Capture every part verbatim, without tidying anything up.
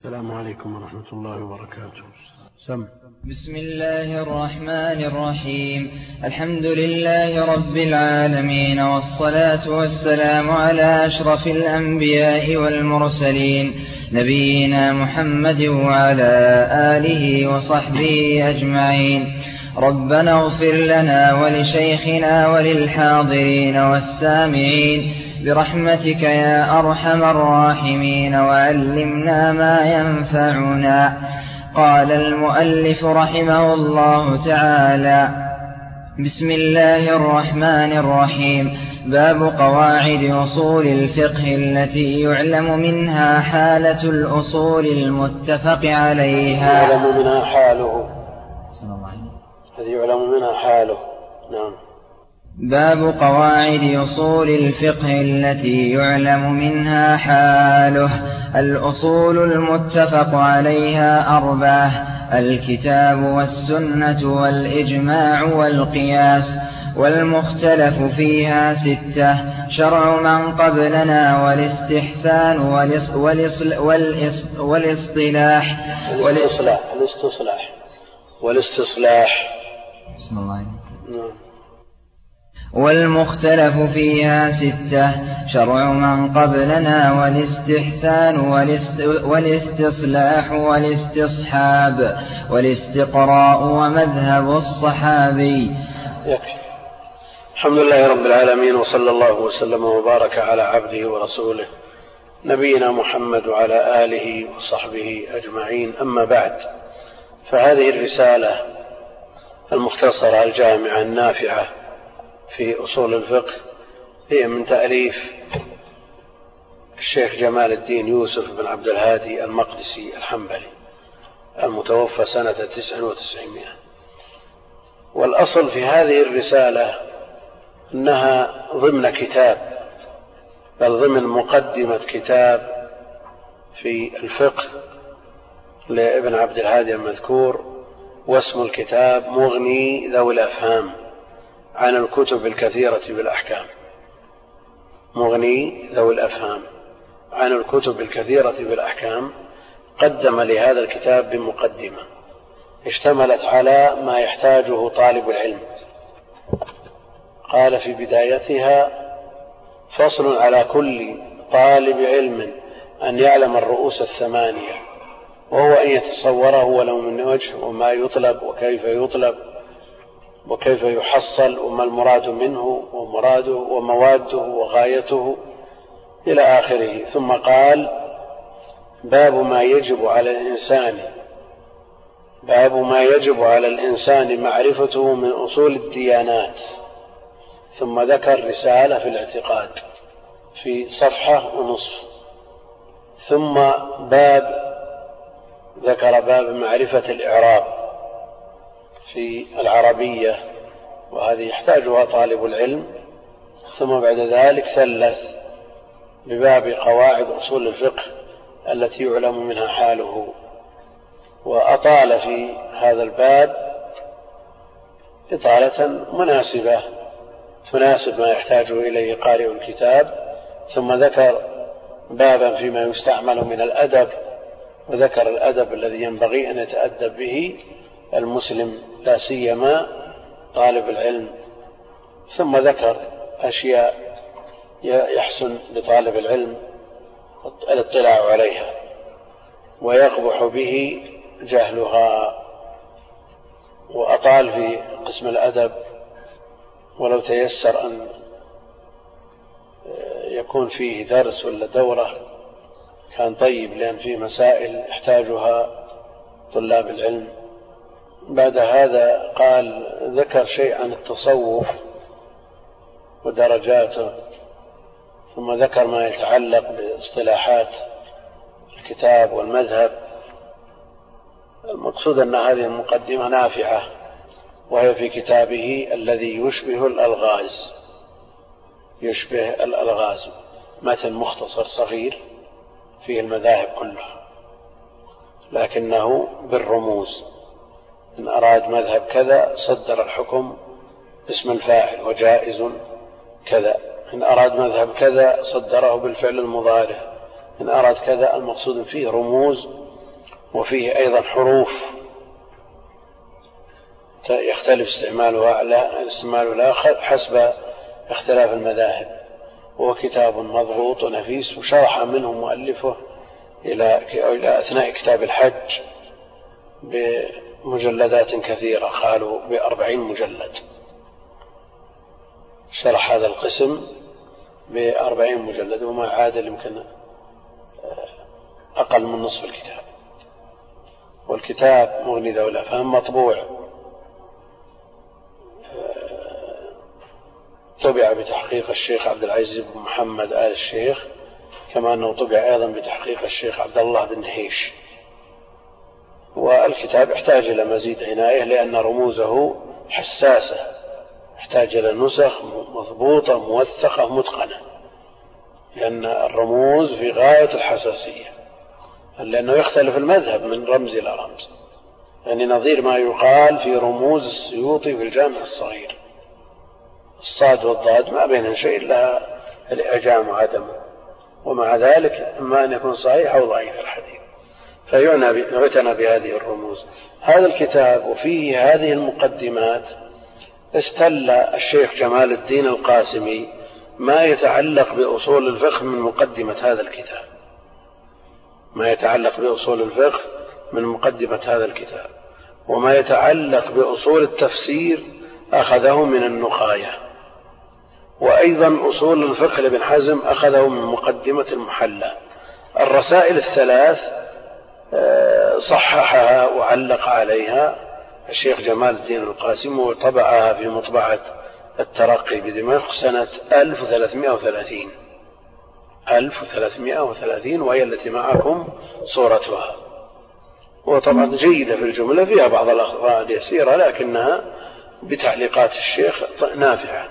السلام عليكم ورحمة الله وبركاته. سم. بسم الله الرحمن الرحيم. الحمد لله رب العالمين، والصلاة والسلام على أشرف الأنبياء والمرسلين، نبينا محمد وعلى آله وصحبه أجمعين. ربنا اغفر لنا ولشيخنا وللحاضرين والسامعين برحمتك يا أرحم الراحمين، وعلمنا ما ينفعنا. قال المؤلف رحمه الله تعالى: بسم الله الرحمن الرحيم. باب قواعد أصول الفقه التي يعلم منها حالة الأصول المتفق عليها. يعلم منها حاله. الذي يعلم منها حاله. نعم. باب قواعد أصول الفقه التي يعلم منها حاله. الأصول المتفق عليها أربعة: الكتاب والسنة والإجماع والقياس. والمختلف فيها ستة: شرع من قبلنا، والاستحسان والاصطلاح والاستصلاح والاستصلاح. بسم الله. نعم. والمختلف فيها ستة: شرع من قبلنا، والاستحسان والاستصلاح والاستصحاب والاستقراء ومذهب الصحابي. يكفي. الحمد لله رب العالمين، وصلى الله وسلم وبارك على عبده ورسوله نبينا محمد وعلى آله وصحبه أجمعين. أما بعد، فهذه الرسالة المختصرة الجامعة النافعة في أصول الفقه هي من تأليف الشيخ جمال الدين يوسف بن عبد الهادي المقدسي الحنبلي المتوفى سنة تسع وتسعمائة. والأصل في هذه الرسالة أنها ضمن كتاب، بل ضمن مقدمة كتاب في الفقه لابن عبد الهادي المذكور، واسم الكتاب مغني ذوي الأفهام عن الكتب الكثيرة بالأحكام. مغني ذوي الأفهام عن الكتب الكثيرة بالأحكام. قدم لهذا الكتاب بمقدمة اشتملت على ما يحتاجه طالب العلم. قال في بدايتها: فصل على كل طالب علم أن يعلم الرؤوس الثمانية، وهو أن يتصوره ولو من وجه، وما يطلب وكيف يطلب وكيف يحصل، وما المراد منه ومراده ومواده وغايته إلى آخره. ثم قال: باب ما يجب على الإنسان باب ما يجب على الإنسان معرفته من أصول الديانات. ثم ذكر رسالة في الاعتقاد في صفحة ونصف. ثم باب ذكر باب معرفة الإعراب في العربية، وهذه يحتاجها طالب العلم. ثم بعد ذلك ثلث بباب قواعد أصول الفقه التي يعلم منها حاله. وأطال في هذا الباب إطالة مناسبة تناسب ما يحتاج إليه قارئ الكتاب. ثم ذكر بابا فيما يستعمل من الأدب، وذكر الأدب الذي ينبغي أن يتأدب به المسلم، لا سيما طالب العلم. ثم ذكر أشياء يحسن لطالب العلم الاطلاع عليها ويقبح به جهلها. وأطال في قسم الأدب، ولو تيسر أن يكون فيه درس ولا دورة كان طيب، لأن فيه مسائل يحتاجها طلاب العلم. بعد هذا قال ذكر شيء عن التصوف ودرجاته، ثم ذكر ما يتعلق باصطلاحات الكتاب والمذهب. المقصود أن هذه المقدمة نافعة، وهي في كتابه الذي يشبه الألغاز يشبه الألغاز متن مختصر صغير فيه المذاهب كلها، لكنه بالرموز. إن أراد مذهب كذا صدر الحكم اسم الفاعل وجائز كذا، إن أراد مذهب كذا صدره بالفعل المضارع، إن أراد كذا. المقصود فيه رموز وفيه أيضا حروف يختلف استعمالها على استعمالها حسب اختلاف المذاهب، وهو كتاب مضغوط ونفيس، وشرح منه مؤلفه إلى أثناء كتاب الحج بمجلدات كثيرة، قالوا بأربعين مجلد، شرح هذا القسم بأربعين مجلد، وما عادل يمكن أقل من نصف الكتاب. والكتاب مغني ذوي الأفهام مطبوع، طبع بتحقيق الشيخ عبد العزيز بن محمد آل الشيخ، كما أنه طبع أيضا بتحقيق الشيخ عبد الله بن نهيش. والكتاب يحتاج إلى مزيد عناية لأن رموزه حساسة، يحتاج إلى نسخ مضبوطة موثقة متقنة، لأن الرموز في غاية الحساسية، لأنه يختلف المذهب من رمز إلى رمز، يعني نظير ما يقال في رموز السيوطي في الجامع الصغير، الصاد والضاد ما بينهم شيء إلا الإعجام وعدمه، ومع ذلك إما أن يكون صحيح أو ضعيف الحديث، فيعنى بهذه الرموز. هذا الكتاب وفيه هذه المقدمات استل الشيخ جمال الدين القاسمي ما يتعلق بأصول الفقه من مقدمة هذا الكتاب، ما يتعلق بأصول الفقه من مقدمة هذا الكتاب، وما يتعلق بأصول التفسير أخذه من النقاية، وأيضا أصول الفقه لابن حزم أخذه من مقدمة المحلى. الرسائل الثلاث صححها وعلق عليها الشيخ جمال الدين القاسم، وطبعها في مطبعة الترقي بدمشق سنة ألف وثلاثمائة وثلاثين ألف وثلاثمائة وثلاثين، وهي التي معكم صورتها. وطبعا جيدة في الجملة، فيها بعض الأخطاء اليسيرة لكنها بتعليقات الشيخ نافعة.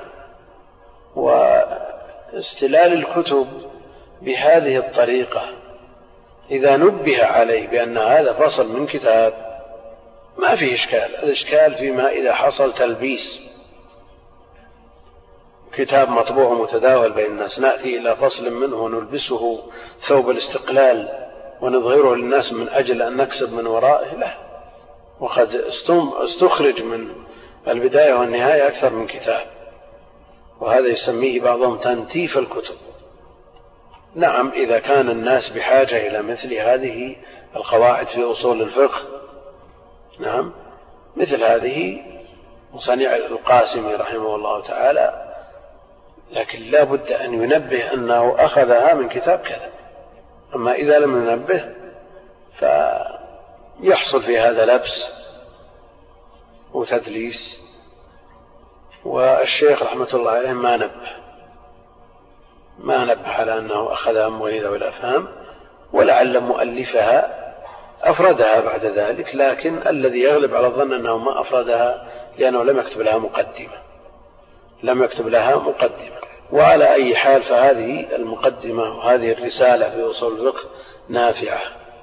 واستلال الكتب بهذه الطريقة إذا نبه عليه بأن هذا فصل من كتاب ما فيه إشكال، الإشكال فيما إذا حصل تلبيس، كتاب مطبوع متداول بين الناس نأتي إلى فصل منه ونلبسه ثوب الاستقلال ونظهره للناس من أجل أن نكسب من ورائه، لا، وقد استخرج من البداية والنهاية أكثر من كتاب، وهذا يسميه بعضهم تنتيف الكتب. نعم، إذا كان الناس بحاجة إلى مثل هذه القواعد في أصول الفقه، نعم، مثل هذه مصنع القاسمي رحمه الله تعالى، لكن لا بد أن ينبه أنه أخذها من كتاب كذا. أما إذا لم ينبه فيحصل في هذا لبس وتدليس. والشيخ رحمة الله عليه ما نبه ما نبه على أنه أخذها من ذوي الأفهام، ولعل مؤلفها أفردها بعد ذلك، لكن الذي يغلب على الظن أنه ما أفردها لأنه لم يكتب لها مقدمة لم يكتب لها مقدمة. وعلى أي حال فهذه المقدمة وهذه الرسالة في أصول الفقه نافعة،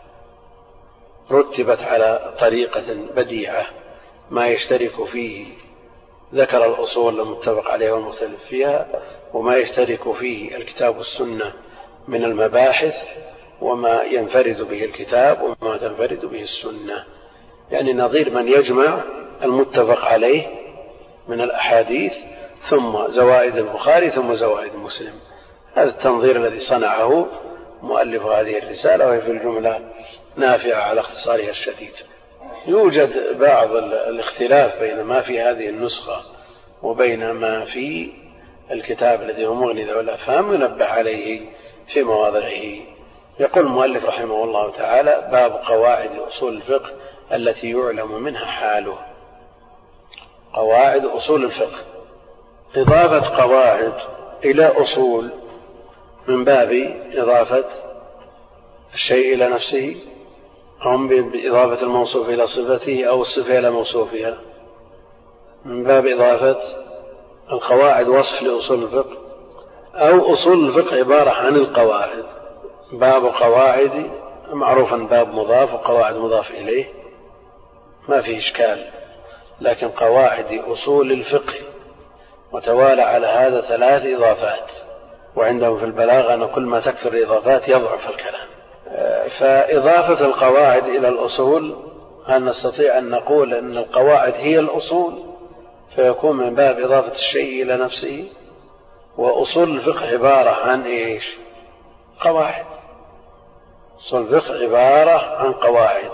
رتبت على طريقة بديعة، ما يشترك فيه ذكر الأصول المتفق عليها والمختلف فيها، وما يشترك فيه الكتاب والسنة من المباحث، وما ينفرد به الكتاب وما تنفرد به السنة، يعني نظير من يجمع المتفق عليه من الأحاديث ثم زوائد البخاري ثم زوائد مسلم. هذا التنظير الذي صنعه مؤلف هذه الرسالة، وهي في الجملة نافعة على اختصارها الشديد. يوجد بعض الاختلاف بين ما في هذه النسخة وبين ما في الكتاب الذي هو مغني ذوي الأفهام، ينبه عليه في مواضعه. يقول المؤلف رحمه الله تعالى: باب قواعد أصول الفقه التي يعلم منها حاله. قواعد أصول الفقه، إضافة قواعد إلى أصول من باب إضافة الشيء إلى نفسه، أو بإضافة الموصوف إلى صفته أو الصفة إلى موصوفها، من باب إضافة القواعد وصف لأصول الفقه، أو أصول الفقه عبارة عن القواعد. باب قواعد معروفا باب مضاف وقواعد مضاف إليه، ما فيه إشكال، لكن قواعد أصول الفقه وتوالى على هذا ثلاث إضافات، وعندهم في البلاغة أن كل ما تكثر الإضافات يضعف الكلام، فإضافة القواعد إلى الأصول، هل نستطيع أن نقول أن القواعد هي الأصول فيكون من باب إضافة الشيء إلى نفسه؟ وأصول الفقه عبارة عن إيش؟ قواعد. أصول الفقه عبارة عن قواعد،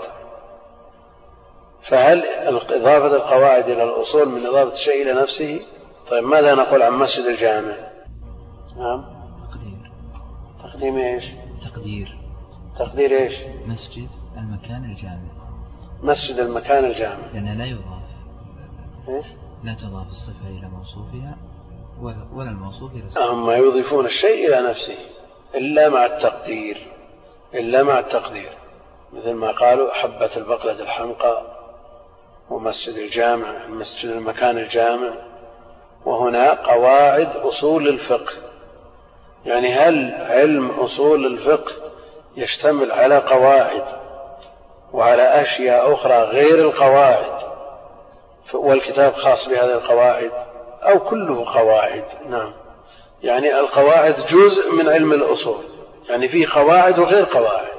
فهل إضافة القواعد إلى الأصول من إضافة الشيء إلى نفسه؟ طيب ماذا نقول عن مسجد الجامع؟ نعم، تقدير. تقديم إيش؟ تقدير. تقدير إيش؟ مسجد المكان الجامع. مسجد المكان الجامع، لأنه لا يضاف إيش؟ لا تضاف الصفة إلى موصوفها ولا الموصوف إلى الصفة. هم يضيفون الشيء إلى نفسه إلا مع التقدير، إلا مع التقدير، مثل ما قالوا حبة البقلة الحمقى ومسجد الجامع، مسجد المكان الجامع. وهنا قواعد أصول الفقه، يعني هل علم أصول الفقه يشتمل على قواعد وعلى أشياء أخرى غير القواعد والكتاب خاص بهذه القواعد، أو كله قواعد؟ نعم، يعني القواعد جزء من علم الأصول، يعني فيه قواعد وغير قواعد،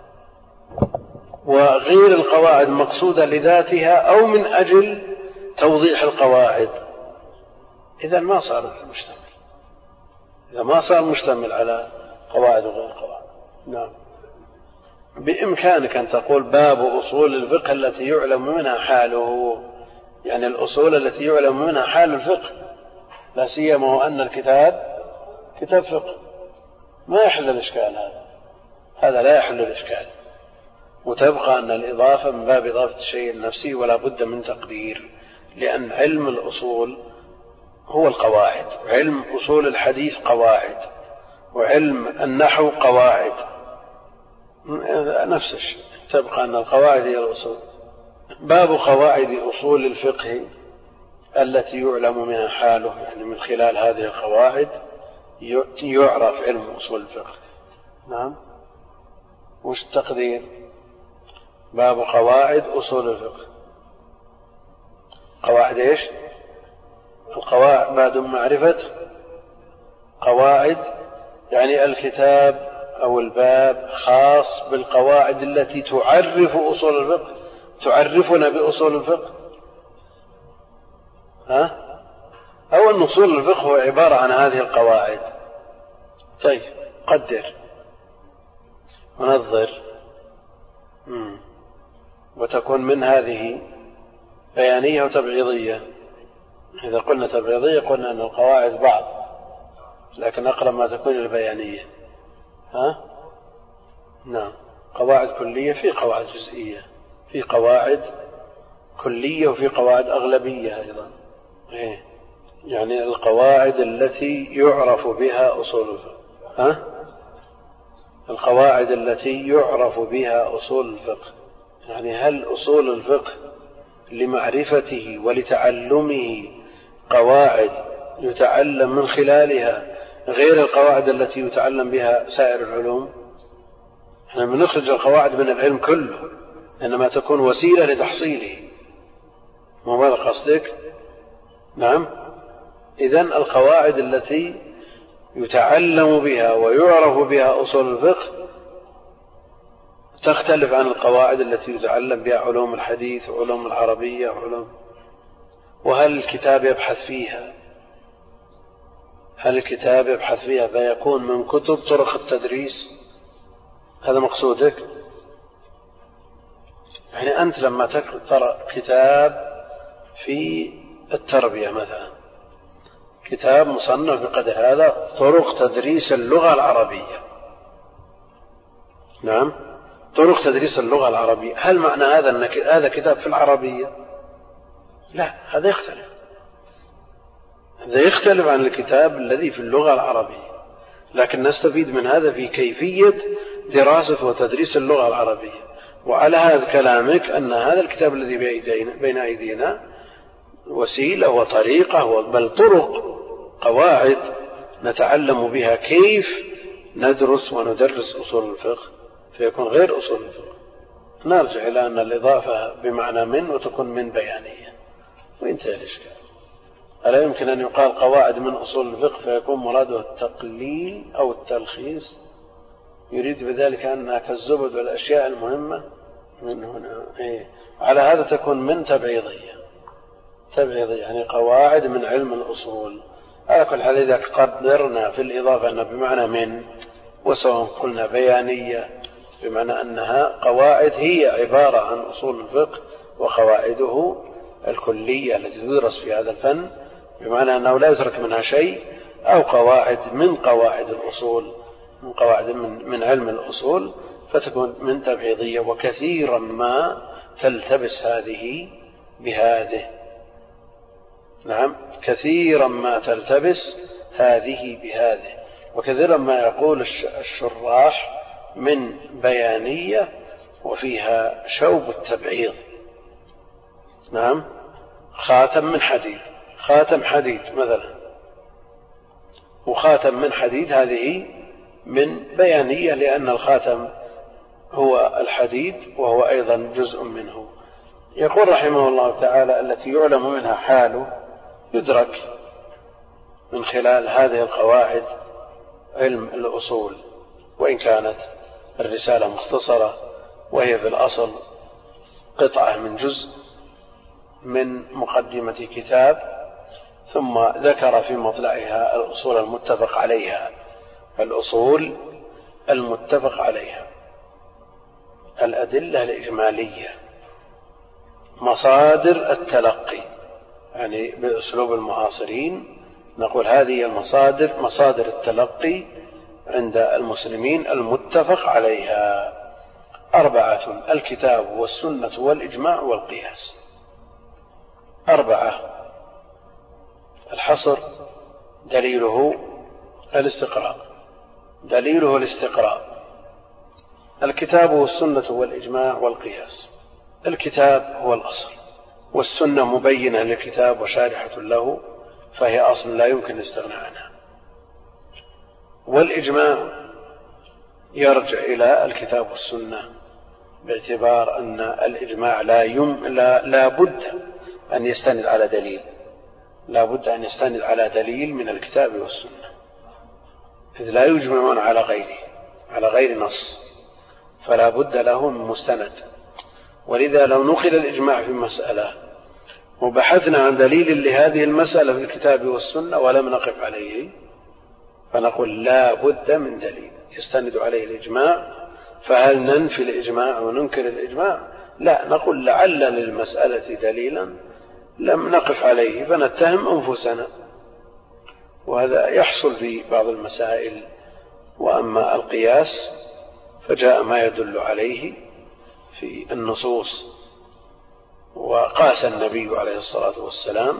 وغير القواعد مقصودة لذاتها أو من أجل توضيح القواعد. إذا ما صار مشتمل، إذا ما صار مشتمل على قواعد وغير قواعد. نعم، بإمكانك أن تقول باب أصول الفقه التي يعلم منها حاله، يعني الأصول التي يعلم منها حال الفقه، لا سيما وأن الكتاب كتاب فقه، ما يحل الإشكال هذا، هذا لا يحل الإشكال. وتبقى أن الإضافة من باب إضافة الشيء النفسي ولا بد من تقدير، لأن علم الأصول هو القواعد، علم أصول الحديث قواعد، وعلم النحو قواعد، نفس الشيء، تبقى أن القواعد هي الأصول. باب قواعد أصول الفقه التي يعلم منها حاله، يعني من خلال هذه القواعد يعرف علم أصول الفقه. نعم، وش التقدير؟ باب قواعد أصول الفقه. قواعد إيش؟ القواعد بعد معرفة قواعد، يعني الكتاب أو الباب خاص بالقواعد التي تعرف أصول الفقه، تعرفنا بأصول الفقه، ها؟ أو أن أصول الفقه هو عبارة عن هذه القواعد. طيب قدر ونظر، مم. وتكون من هذه بيانية وتبعيضية. إذا قلنا تبعيضية قلنا أن القواعد بعض، لكن أقرب ما تكون البيانية. ها؟ نعم، قواعد كلية، في قواعد جزئية، في قواعد كلية وفي قواعد أغلبية أيضا. إيه؟ يعني القواعد التي يعرف بها أصول الفقه. ها؟ القواعد التي يعرف بها أصول الفقه، يعني هل أصول الفقه لمعرفته ولتعلمه قواعد يتعلم من خلالها غير القواعد التي يتعلم بها سائر العلوم؟ احنا بنخرج القواعد من العلم كله، إنما تكون وسيلة لتحصيله. ما ماذا قصدك؟ نعم، إذن القواعد التي يتعلم بها ويعرف بها أصول الفقه تختلف عن القواعد التي يتعلم بها علوم الحديث وعلوم العربية وعلوم. وهل الكتاب يبحث فيها؟ هل الكتاب يبحث فيها فيكون من كتب طرق التدريس؟ هذا مقصودك؟ يعني أنت لما تقرأ كتاب في التربية مثلا، كتاب مصنف بقدر هذا طرق تدريس اللغة العربية، نعم، طرق تدريس اللغة العربية، هل معنى هذا أن هذا كتاب في العربية؟ لا، هذا يختلف، هذا يختلف عن الكتاب الذي في اللغة العربية، لكن نستفيد من هذا في كيفية دراسة وتدريس اللغة العربية. وعلى هذا كلامك أن هذا الكتاب الذي بين أيدينا وسيلة وطريقة، بل طرق، قواعد نتعلم بها كيف ندرس وندرس أصول الفقه، فيكون غير أصول الفقه. نرجع إلى أن الإضافة بمعنى من وتكون من بيانية، وانتهى الإشكال. ألا يمكن أن يقال قواعد من أصول الفقه فيكون مراده التقليل أو التلخيص؟ يريد بذلك أنها كالزبد والأشياء المهمة من هنا. إيه؟ على هذا تكون من تبعيضية، تبعيضية يعني قواعد من علم الأصول. على كل حال إذا قدرنا في الإضافة أنها بمعنى من، وسواء قلنا بيانية بمعنى أنها قواعد هي عبارة عن أصول الفقه وقواعده الكلية التي تدرس في هذا الفن بمعنى أنه لا يترك منها شيء، أو قواعد من قواعد الأصول، من قواعد من, من علم الأصول، فتكون من تبعيضية. وكثيرا ما تلتبس هذه بهذه، نعم كثيرا ما تلتبس هذه بهذه، وكثيرا ما يقول الشراح من بيانية وفيها شوب التبعيض. نعم خاتم من حديد، خاتم حديد مثلا، وخاتم من حديد هذه من بيانية، لأن الخاتم هو الحديد وهو أيضا جزء منه. يقول رحمه الله تعالى: التي يعلم منها حاله يدرك من خلال هذه القواعد علم الأصول، وإن كانت الرسالة مختصرة وهي في الأصل قطعة من جزء من مقدمة كتاب، ثم ذكر في مطلعها الأصول المتفق عليها، الأصول المتفق عليها، الأدلة الإجمالية، مصادر التلقي، يعني بأسلوب المعاصرين نقول هذه المصادر، مصادر التلقي عند المسلمين المتفق عليها أربعة: الكتاب والسنة والإجماع والقياس. أربعة. الحصر دليله الاستقراء، دليله الاستقراء، الكتاب والسنة والإجماع والقياس. الكتاب هو الأصل، والسنة مبينة للكتاب وشارحة له، فهي أصل لا يمكن الاستغناء عنها. والإجماع يرجع إلى الكتاب والسنة، باعتبار أن الإجماع لا, يم لا, لا بد أن يستند على دليل، لا بد أن يستند على دليل من الكتاب والسنة، إذ لا يجمعون على غيره، على غير نص، فلا بد له من مستند. ولذا لو نقل الإجماع في مسألة وبحثنا عن دليل لهذه المسألة في الكتاب والسنة ولم نقف عليه، فنقول لا بد من دليل يستند عليه الإجماع. فهل ننفي الإجماع وننكر الإجماع؟ لا، نقول لعل للمسألة دليلا لم نقف عليه فنتهم أنفسنا، وهذا يحصل في بعض المسائل. وأما القياس فجاء ما يدل عليه في النصوص، وقاس النبي عليه الصلاة والسلام،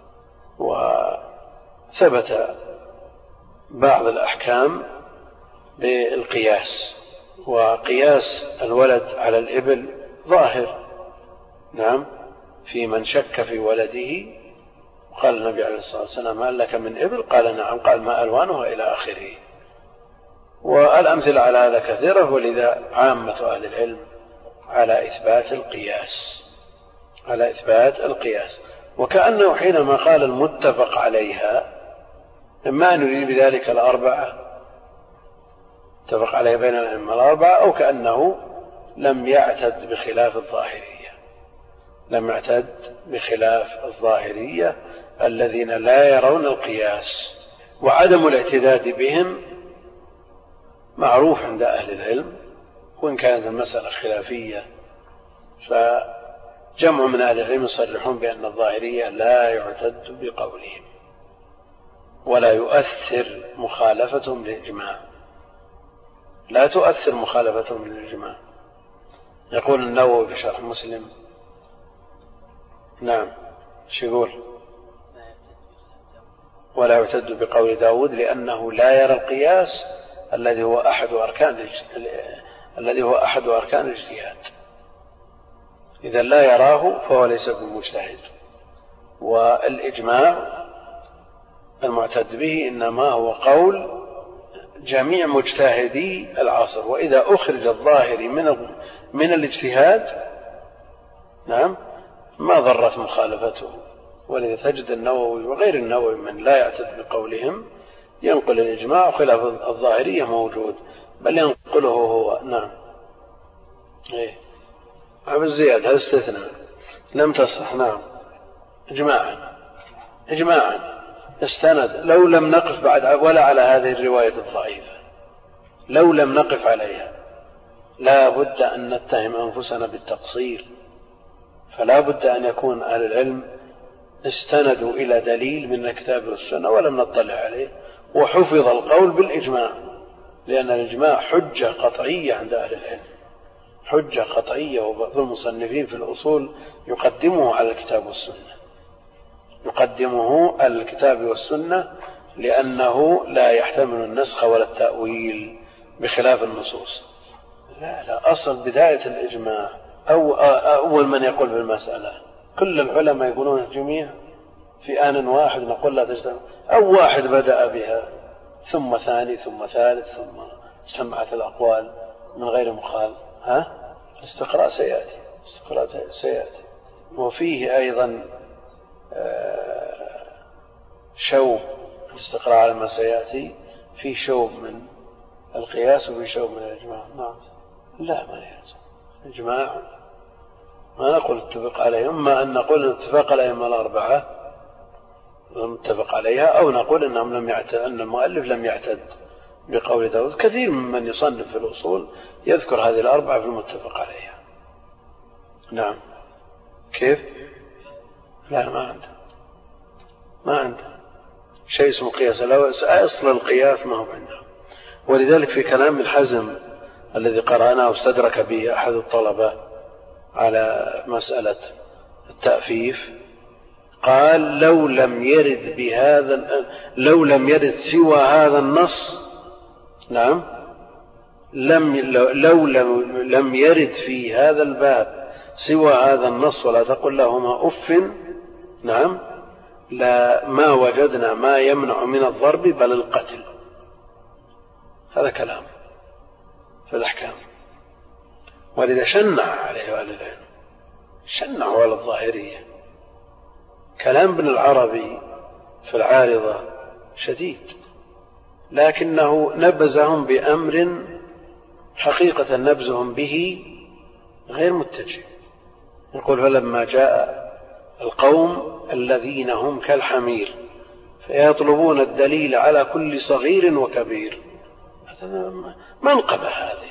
وثبت بعض الأحكام بالقياس. وقياس الولد على الإبل ظاهر، نعم، في من شك في ولده. قال النبي عليه الصلاة والسلام: هل لك من إبل؟ قال: نعم. قال: ما ألوانها؟ إلى آخره. والأمثلة على هذا كثيرة، ولذا عامة أهل العلم على إثبات القياس، على إثبات القياس. وكأنه حينما قال المتفق عليها ما نريد بذلك الأربعة، اتفق عليه بين الأئمة الأربعة، أو كأنه لم يعتد بخلاف الظاهرية، لم يعتد بخلاف الظاهرية الذين لا يرون القياس. وعدم الاعتداد بهم معروف عند أهل العلم، وإن كانت المسألة خلافية، فجمع من أهل العلم يصرحون بأن الظاهرية لا يعتد بقولهم ولا يؤثر مخالفتهم للإجماع، لا تؤثر مخالفتهم للإجماع. يقول النووي في شرح مسلم، نعم، شو يقول؟ ولا يعتد بقول داود لأنه لا يرى القياس الذي هو أحد أركان الذي هو أحد أركان الاجتهاد. إذا لا يراه فهو ليس بمجتهد. والإجماع المعتد به إنما هو قول جميع مجتهدي العصر، وإذا أخرج الظاهري من من الاجتهاد، نعم، ما ضرت مخالفته. ولذا تجد النووي وغير النووي من لا يعتد بقولهم ينقل الإجماع، وخلاف الظاهرية موجود بل ينقله هو. نعم. إيه أبو الزياد هذا استثناء لم تصح. نعم إجماعا إجماعا استند. لو لم نقف بعد ولا على هذه الرواية الضعيفة، لو لم نقف عليها لا بد أن نتهم أنفسنا بالتقصير، فلا بد أن يكون أهل العلم استندوا إلى دليل من الكتاب والسنة ولم نطلع عليه، وحفظ القول بالإجماع، لأن الإجماع حجة قطعية عند أهل العلم، حجة قطعية. وبعض المصنفين في الأصول يقدمه على الكتاب والسنة، يقدمه على الكتاب والسنة لأنه لا يحتمل النسخ ولا التأويل بخلاف النصوص. لا لا، أصل بداية الإجماع أو أول من يقول بالمسألة كل العلماء يقولون الجميع في آن واحد، نقول لا تجتمع، أو واحد بدأ بها ثم ثاني ثم ثالث ثم سمعت الأقوال من غير مخال. ها الاستقراء سيأتي، الاستقراء سيأتي. وفيه أيضا شوب الاستقراء على ما سيأتي، في شوب من القياس وفي شوب من الإجماع. نعم لا ما يلزم إجماع، ما نقول اتفق عليه، إما أن نقول اتفاق الأئمة الأربعة لم اتفق عليها، أو نقول إنهم لم يعتد، أن المؤلف لم يعتد بقول داود. كثير ممن يصنف في الأصول يذكر هذه الأربعة في المتفق عليها. نعم كيف؟ لا ما عنده ما عنده شيء اسمه قياس، أصل القياس ما هو عنده. ولذلك في كلام الحزم الذي قرأناه واستدرك به أحد الطلبة على مسألة التأفيف قال لو لم يرد بهذا لو لم يرد سوى هذا النص، نعم لم لو لم, لم يرد في هذا الباب سوى هذا النص ولا تقل لهما أف، نعم لا ما وجدنا ما يمنع من الضرب بل القتل. هذا كلام في الأحكام. ولذا شنع عليه أهل العلم، شنعوا على الظاهرية. كلام ابن العربي في العارضة شديد، لكنه نبذهم بأمر حقيقة نبذهم به غير متجه. يقول فلما جاء القوم الذين هم كالحمير فيطلبون الدليل على كل صغير وكبير، منقبة هذه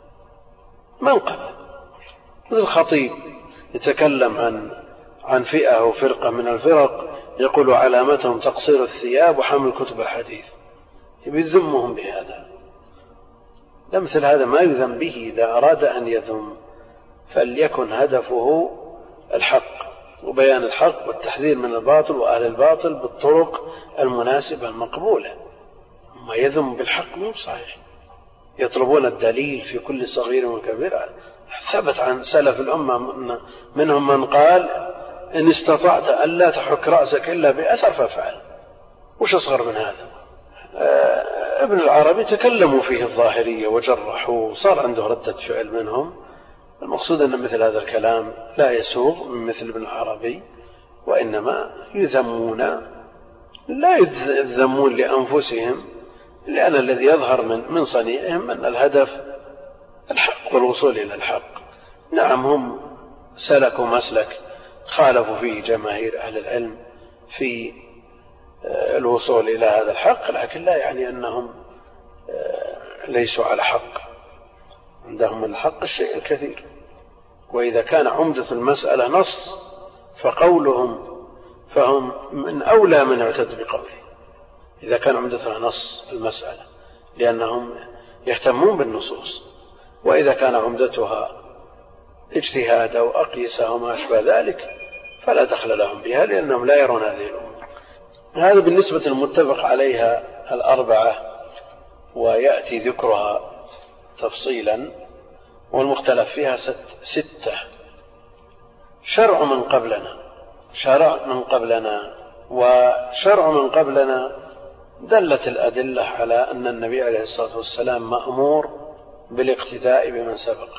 منقبة. مثل الخطيب يتكلم عن عن فئة وفرقة من الفرق يقول علامتهم تقصير الثياب وحمل كتب الحديث، يذمهم بهذا. لمثل هذا ما يذم به. إذا أراد أن يذم فليكن هدفه الحق وبيان الحق والتحذير من الباطل وأهل الباطل بالطرق المناسبة المقبولة. ما يذم بالحق مو صحيح. يطلبون الدليل في كل صغير وكبير. ثبت عن سلف الأمة منهم من قال إن استطعت أن لا تحك رأسك إلا بأثر فافعل. وش أصغر من هذا؟ آه ابن العربي تكلموا فيه الظاهرية وجرحوا، صار عنده ردة فعل منهم. المقصود أن مثل هذا الكلام لا يسوغ من مثل ابن العربي، وإنما يذمون لا يذمون لأنفسهم، لأن الذي يظهر من من صنيعهم أن الهدف الحق والوصول إلى الحق. نعم هم سلكوا مسلك خالفوا فيه جماهير أهل العلم في الوصول إلى هذا الحق، لكن لا يعني أنهم ليسوا على حق. عندهم من الحق الشيء الكثير. وإذا كان عمدة المسألة نص فقولهم فهم من أولى من اعتد بقوله، إذا كان عمدتها نص المسألة، لأنهم يهتمون بالنصوص. وإذا كان عمدتها اجتهاد أو أقيسة أو ما أشبه ذلك فلا دخل لهم بها، لأنهم لا يرون هذه الأمور. هذا بالنسبة المتفق عليها الأربعة، ويأتي ذكرها تفصيلا. والمختلف فيها ستة. شرع من قبلنا شرع من قبلنا وشرع من قبلنا دلت الأدلة على أن النبي عليه الصلاة والسلام مأمور بالاقتداء بمن سبق،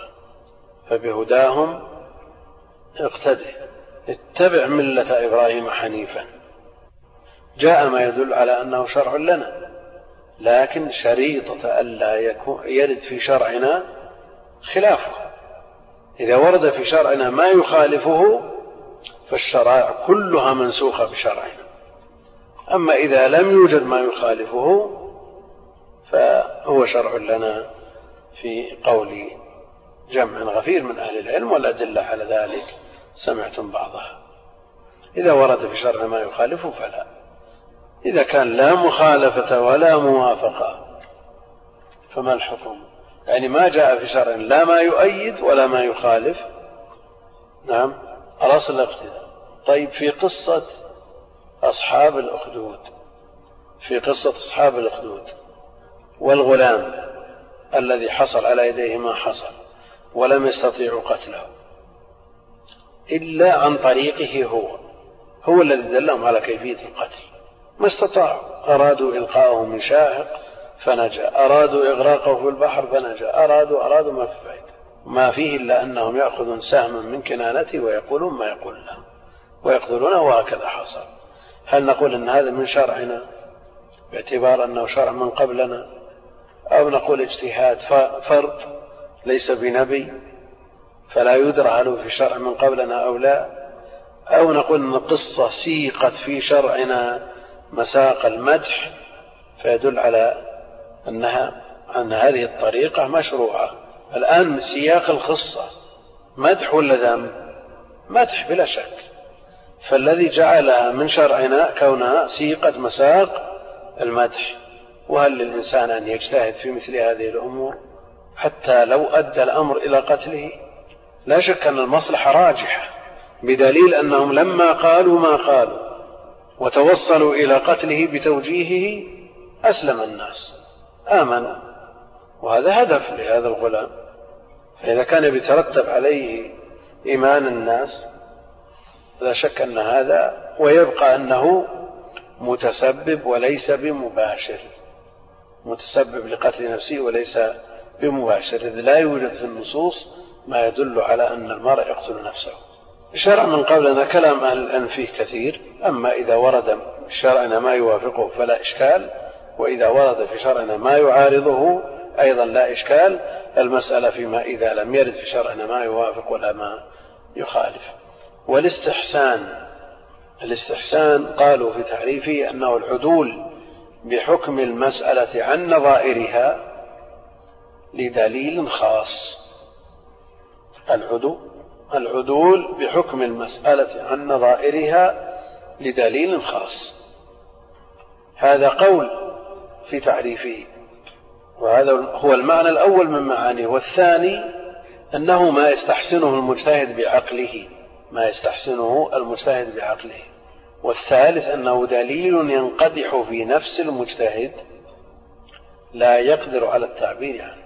فبهداهم اقتدئ، اتبع ملة إبراهيم حنيفا. جاء ما يدل على أنه شرع لنا، لكن شريطة ألا يرد في شرعنا خلافه. إذا ورد في شرعنا ما يخالفه فالشرائع كلها منسوخة بشرعنا. أما إذا لم يوجد ما يخالفه فهو شرع لنا في قول جمع غفير من أهل العلم، والأدلة على ذلك سمعتم بعضها. إذا ورد في شرعنا ما يخالفه فلا. إذا كان لا مخالفة ولا موافقة فما الحكم؟ يعني ما جاء في شرع لا ما يؤيد ولا ما يخالف، نعم الأصل الاقتداء. طيب في قصة أصحاب الأخدود، في قصة أصحاب الأخدود والغلام الذي حصل على يديه ما حصل ولم يستطيعوا قتله إلا عن طريقه هو هو الذي دلهم على كيفية القتل، ما استطاعوا. أرادوا إلقاءه من شاهق فنجا، أرادوا إغراقه في البحر فنجا، أرادوا أرادوا ما في فائدة، ما فيه إلا أنهم يأخذون سهما من كنانته ويقولون ما يقول له ويقتلونه، وهكذا حصل. هل نقول أن هذا من شرعنا باعتبار أنه شرع من قبلنا، أو نقول اجتهاد فرد ليس بنبي فلا يدرى هل هو في شرع من قبلنا أو لا، أو نقول أن القصة سيقت في شرعنا مساق المدح فيدل على أنها أن هذه الطريقة مشروعة. الآن من سياق القصة مدح ولا ذم؟ مدح بلا شك. فالذي جعلها من شرعنا كونها سيقت مساق المدح. وهل للإنسان أن يجتهد في مثل هذه الأمور حتى لو أدى الأمر إلى قتله؟ لا شك أن المصلحة راجحة، بدليل أنهم لما قالوا ما قالوا وتوصلوا إلى قتله بتوجيهه أسلم الناس، آمنوا، وهذا هدف لهذا الغلام. فإذا كان يترتب عليه إيمان الناس لا شك أن هذا، ويبقى أنه متسبب وليس بمباشر، متسبب لقتل نفسه وليس بمباشر، إذ لا يوجد في النصوص ما يدل على أن المرء يقتل نفسه. الشرع من قبلنا كلام أهل العلم فيه كثير، أما إذا ورد في شرعنا ما يوافقه فلا إشكال، وإذا ورد في شرعنا ما يعارضه أيضا لا إشكال. المسألة فيما إذا لم يرد في شرعنا ما يوافق ولا ما يخالف. والاستحسان، الاستحسان قالوا في تعريفه أنه العدول بحكم المسألة عن نظائرها لدليل خاص. العدول العدول بحكم المسألة عن نظائرها لدليل خاص، هذا قول في تعريفه، وهذا هو المعنى الأول من معانيه. والثاني أنه ما يستحسنه المجتهد بعقله، ما يستحسنه المجتهد بعقله. والثالث أنه دليل ينقدح في نفس المجتهد لا يقدر على التعبير عنه.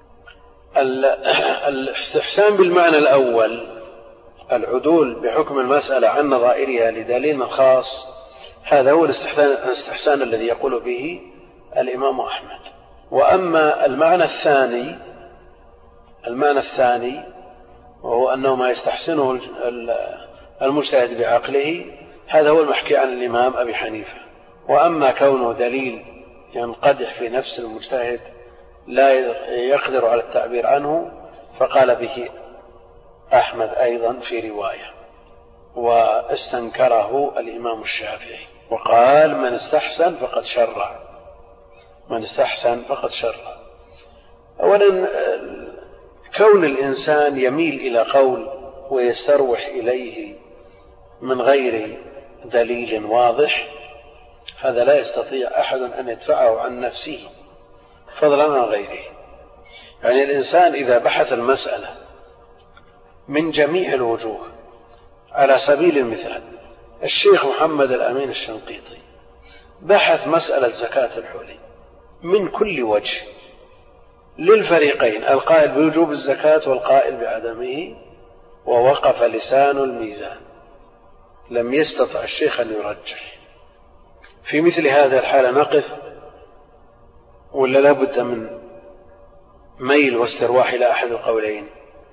الاستحسان بالمعنى الأول العدول بحكم المسألة عن نظائرها لدليل خاص، هذا هو الاستحسان الذي يقول به الإمام أحمد. وأما المعنى الثاني المعنى الثاني وهو أنه ما يستحسنه المجتهد بعقله، هذا هو المحكي عن الإمام أبي حنيفة. وأما كونه دليل ينقدح في نفس المجتهد لا يقدر على التعبير عنه، فقال به أحمد أيضا في رواية، واستنكره الإمام الشافعي وقال من استحسن فقد شرع، من استحسن فقد شرع. أولا كون الإنسان يميل إلى قول ويستروح إليه من غير دليل واضح، هذا لا يستطيع أحد أن يدفعه عن نفسه فضلا عن غيره. يعني الإنسان إذا بحث المسألة من جميع الوجوه، على سبيل المثال الشيخ محمد الأمين الشنقيطي بحث مسألة زكاة الحلي من كل وجه للفريقين، القائل بوجوب الزكاة والقائل بعدمه، ووقف لسان الميزان، لم يستطع الشيخ أن يرجح. في مثل هذه الحالة نقف ولا لا بد من ميل واسترواح إلى أحد القولين؟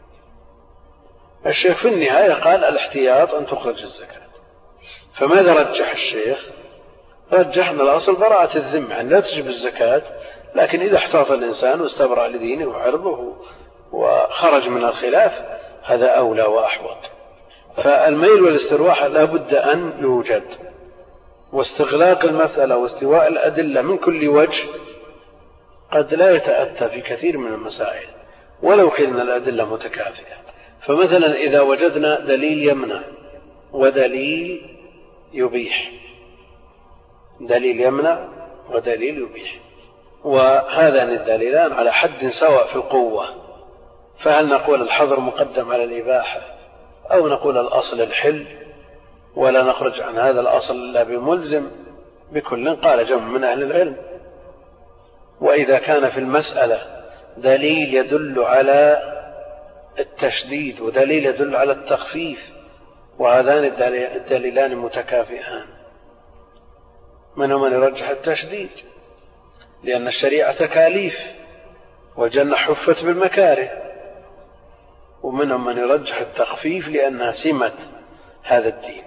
الشيخ في النهاية قال الاحتياط أن تخرج الزكاة. فماذا رجح الشيخ؟ رجحنا الأصل براءة الذمة، يعني لا تجب الزكاة، لكن إذا احتاط الإنسان واستبرأ لدينه وعرضه وخرج من الخلاف هذا أولى وأحوط. فالميل والاسترواح لا بد أن يوجد، واستغلاق المسألة واستواء الأدلة من كل وجه قد لا يتأتى في كثير من المسائل ولو كان الأدلة متكافئة. فمثلا إذا وجدنا دليل يمنع ودليل يبيح، دليل يمنع ودليل يبيح، وهذان الدليلان على حد سواء في القوة، فهل نقول الحظر مقدم على الإباحة أو نقول الأصل الحل ولا نخرج عن هذا الأصل إلا بملزم؟ بكل قال جمع من أهل العلم. وإذا كان في المسألة دليل يدل على التشديد ودليل يدل على التخفيف وهذان الدليلان متكافئان، منهم من يرجح التشديد لأن الشريعة تكاليف والجنة حفت بالمكاره، ومنهم من يرجح التخفيف لأنها سمة هذا الدين،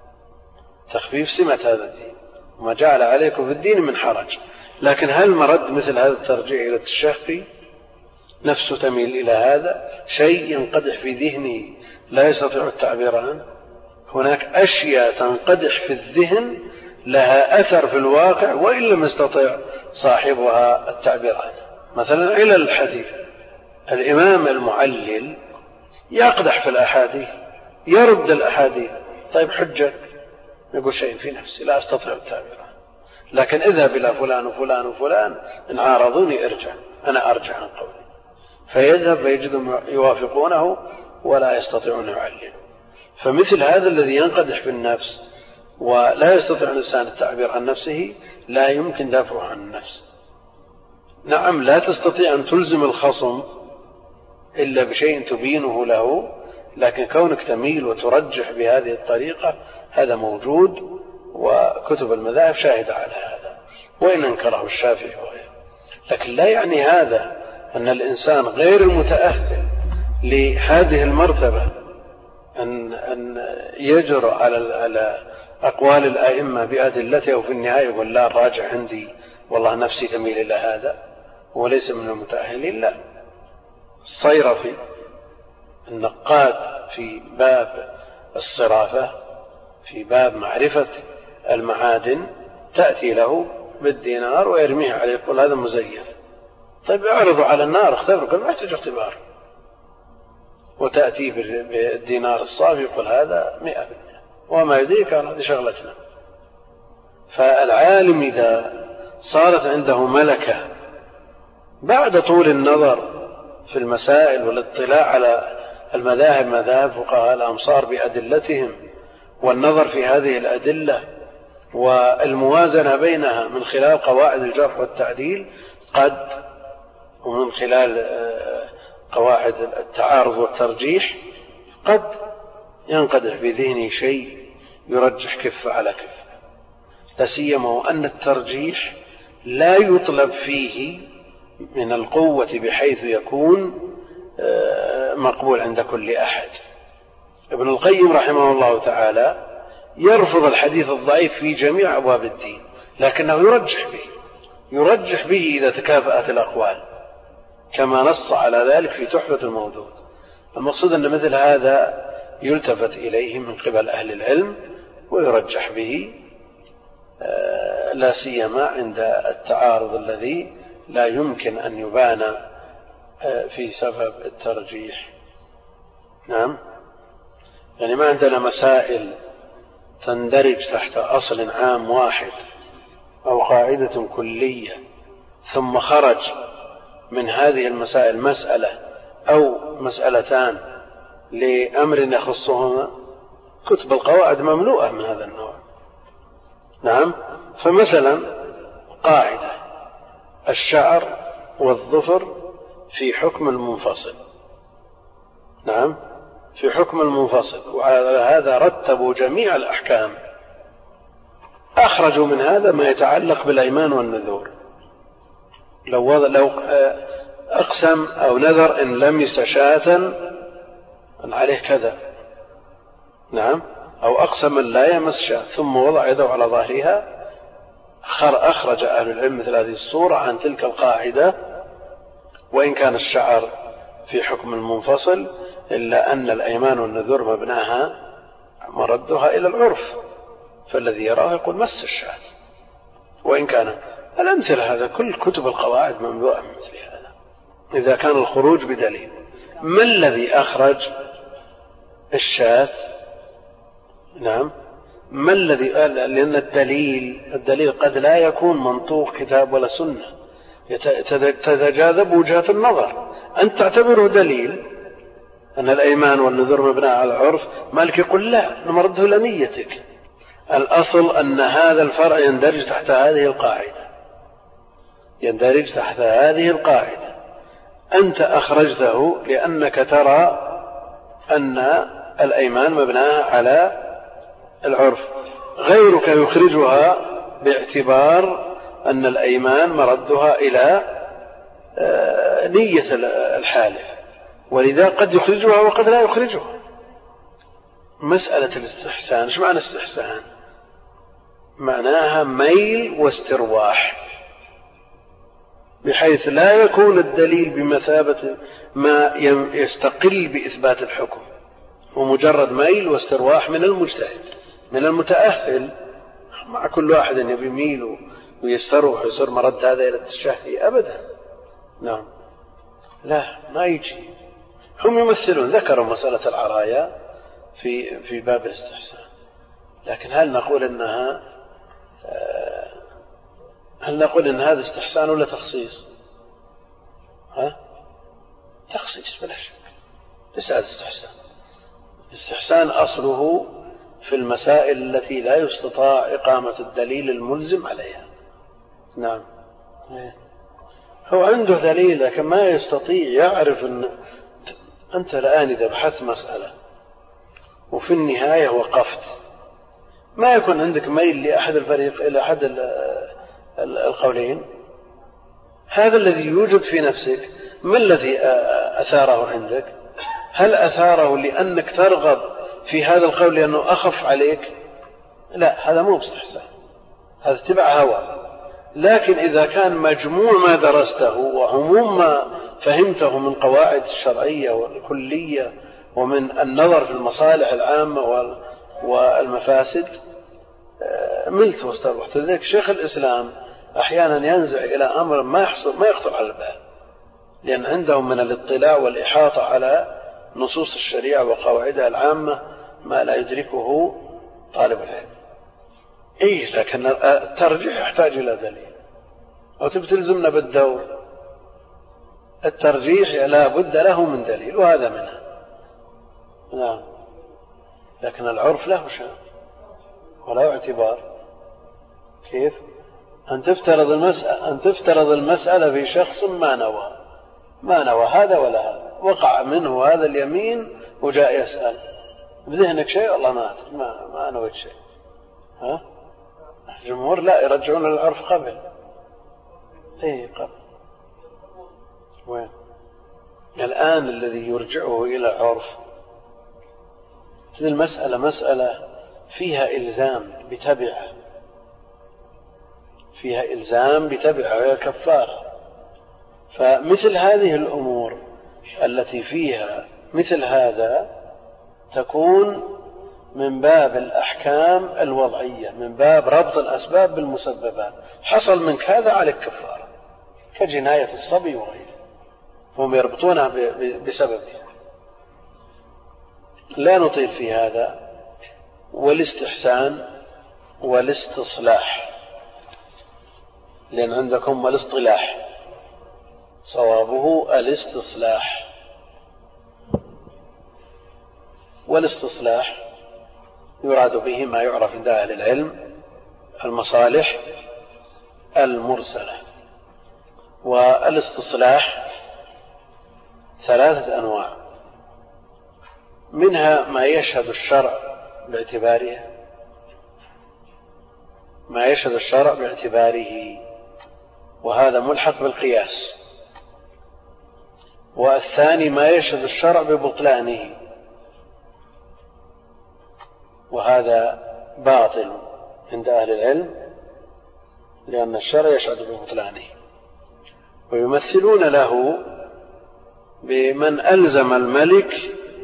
تخفيف سمة هذا الدين وما جعل عليكم في الدين من حرج. لكن هل مرد مثل هذا الترجيع إلى التشهي؟ نفسه تميل إلى هذا، شيء ينقدح في ذهني لا يستطيع التعبير عنه. هناك أشياء تنقدح في الذهن لها أثر في الواقع وإن لم يستطيع صاحبها التعبير عنه. مثلا علل الحديث، الإمام المعلل يقدح في الأحاديث، يرد الأحاديث، طيب حجة، يقول شيء في نفسي لا أستطيع التعبير عنه، لكن اذهب إلى فلان وفلان وفلان إن عارضوني ارجع، أنا أرجع عن قولي، فيذهب فيجدهم يوافقونه ولا يستطيعون يعلل. فمثل هذا الذي ينقدح في النفس ولا يستطيع الإنسان التعبير عن نفسه لا يمكن دافعه عن النفس. نعم لا تستطيع أن تلزم الخصم إلا بشيء تبينه له، لكن كونك تميل وترجح بهذه الطريقة هذا موجود، وكتب المذاهب شاهدة على هذا وإن أنكره الشافعي وغيره. لكن لا يعني هذا أن الإنسان غير المتأهل لهذه المرتبة أن أن يجر على أقوال الأئمة بأدلته وفي النهاية يقول لا الراجع عندي والله نفسي تميل إلى هذا وليس من المتأهلين. لا، الصيرفي النقاد في باب الصرافة في باب معرفة المعادن تأتي له بالدينار ويرميه عليه يقول هذا مزيف، طيب اعرضوا على النار اختبروا، قال ما يحتاج اختبار، وتأتي بالدينار الصافي يقول هذا مئة بالمئة وما يدريك هذه شغلتنا. فالعالم إذا صارت عنده ملكة بعد طول النظر في المسائل والاطلاع على المذاهب مذاهب فقهاء الأمصار بأدلتهم والنظر في هذه الأدلة والموازنة بينها من خلال قواعد الجرح والتعديل قد ومن خلال قواعد التعارض والترجيح قد ينقدح في ذهنه شيء يرجح كفة على كفة، لا سيما وأن الترجيح لا يطلب فيه من القوة بحيث يكون مقبول عند كل أحد. ابن القيم رحمه الله تعالى يرفض الحديث الضعيف في جميع أبواب الدين، لكنه يرجح به يرجح به إذا تكافأت الأقوال كما نص على ذلك في تحفة المودود. المقصود أن مثل هذا يلتفت إليه من قبل أهل العلم ويرجح به، لا سيما عند التعارض الذي لا يمكن أن يبان في سبب الترجيح. نعم، يعني ما عندنا مسائل تندرج تحت أصل عام واحد أو قاعدة كلية ثم خرج من هذه المسائل مسألة أو مسألتان لأمر يخصهما. كتب القواعد مملوءة من هذا النوع. نعم، فمثلا قاعدة الشعر والظفر في حكم المنفصل، نعم في حكم المنفصل، وعلى هذا رتبوا جميع الأحكام، أخرجوا من هذا ما يتعلق بالأيمان والنذور. لو لو أقسم أو نذر إن لم يستشاة أن عليه كذا، نعم، أو أقسم أن لا يمس شاة ثم وضع يده على ظهرها أخرج أهل العلم مثل هذه الصورة عن تلك القاعدة، وإن كان الشعر في حكم المنفصل، إلا أن الأيمان والنذور مبناها مردها إلى العرف، فالذي يراه يقول مس الشعر. وإن كان الأمثلة هذا كل كتب القواعد مملوءة من مثل هذا. إذا كان الخروج بدليل، ما الذي أخرج الشاة؟ نعم، ما الذي؟ لأن الدليل الدليل قد لا يكون منطوق كتاب ولا سنة، تتجاذب وجهات النظر. أنت تعتبره دليل أن الأيمان والنذور مبنى على العرف، مالك يقول لا، نمرده لنيتك. الأصل أن هذا الفرع يندرج تحت هذه القاعدة، يندرج تحت هذه القاعدة. أنت أخرجته لأنك ترى أن الأيمان مبناها على العرف، غيرك يخرجها باعتبار أن الأيمان مردها إلى نية الحالف، ولذا قد يخرجها وقد لا يخرجها. مسألة الاستحسان، ايش معنى استحسان؟ معناها ميل واسترواح، بحيث لا يكون الدليل بمثابة ما يستقل بإثبات الحكم، ومجرد ميل واسترواح من المجتهد من المتأهل. مع كل واحد يبي يميل ويستروح ويصير مرد هذا إلى التشهي أبدا. نعم، لا، ما يجي. هم يمثلون، ذكروا مسألة العرايا في في باب الاستحسان، لكن هل نقول انها هل نقول ان هذا استحسان ولا تخصيص؟ ها، تخصيص بلا شك، ليس هذا استحسان. الاستحسان اصله في المسائل التي لا يستطاع إقامة الدليل الملزم عليها. نعم، هو عنده دليل لكن ما يستطيع يعرف أن أنت الآن إذا بحثت مسألة وفي النهاية وقفت، ما يكون عندك ميل لأحد الفريق إلى أحد القولين، هذا الذي يوجد في نفسك ما الذي أثاره عندك؟ هل أثاره لأنك ترغب في هذا القول لأنه أخف عليك؟ لا، هذا مو استحسان، هذا اتباع هوى. لكن إذا كان مجموع ما درسته وعموم ما فهمته من قواعد الشرعية والكلية ومن النظر في المصالح العامة والمفاسد، ملت واستربحت. لذلك شيخ الإسلام أحيانا ينزع إلى أمر ما يحصل ما يخطر على البال، لأن عندهم من الاطلاع والإحاطة على نصوص الشريعة وقواعدها العامة ما لا يدركه طالب العلم. إيه، لكن الترجيح يحتاج إلى دليل، أو تلزمنا بالدور. الترجيح لا بد له من دليل، وهذا منها. نعم، لكن العرف له شأن ولا اعتبار. كيف؟ أن تفترض المسألة أن تفترض المسألة في شخص ما نوى ما نوى هذا ولا هذا، وقع منه هذا اليمين وجاء يسأل بذهنك شيء، والله ما ما, ما نويت شيء. ها؟ الجمهور لا، يرجعون العرف قبل. ايه قبل. وين الآن الذي يرجعه إلى العرف؟ هذه المسألة مسألة فيها إلزام بتبعه، فيها إلزام بتبعه وهي كفارة. فمثل هذه الأمور التي فيها مثل هذا تكون من باب الأحكام الوضعية، من باب ربط الأسباب بالمسببات. حصل منك هذا عليك كفارة، كجناية الصبي وغيره، هم يربطونها بسببها. لا نطيل في هذا. والاستحسان والاستصلاح، لأن عندكم الاصطلاح، صوابه الاستصلاح. والاستصلاح يراد به ما يعرف عند أهل العلم المصالح المرسلة. والاستصلاح ثلاثة أنواع، منها ما يشهد الشرع باعتباره ما يشهد الشرع باعتباره وهذا ملحق بالقياس. والثاني ما يشهد الشرع ببطلانه، وهذا باطل عند أهل العلم. لأن الشرع يشهد ببطلانه. ويمثلون له بمن ألزم الملك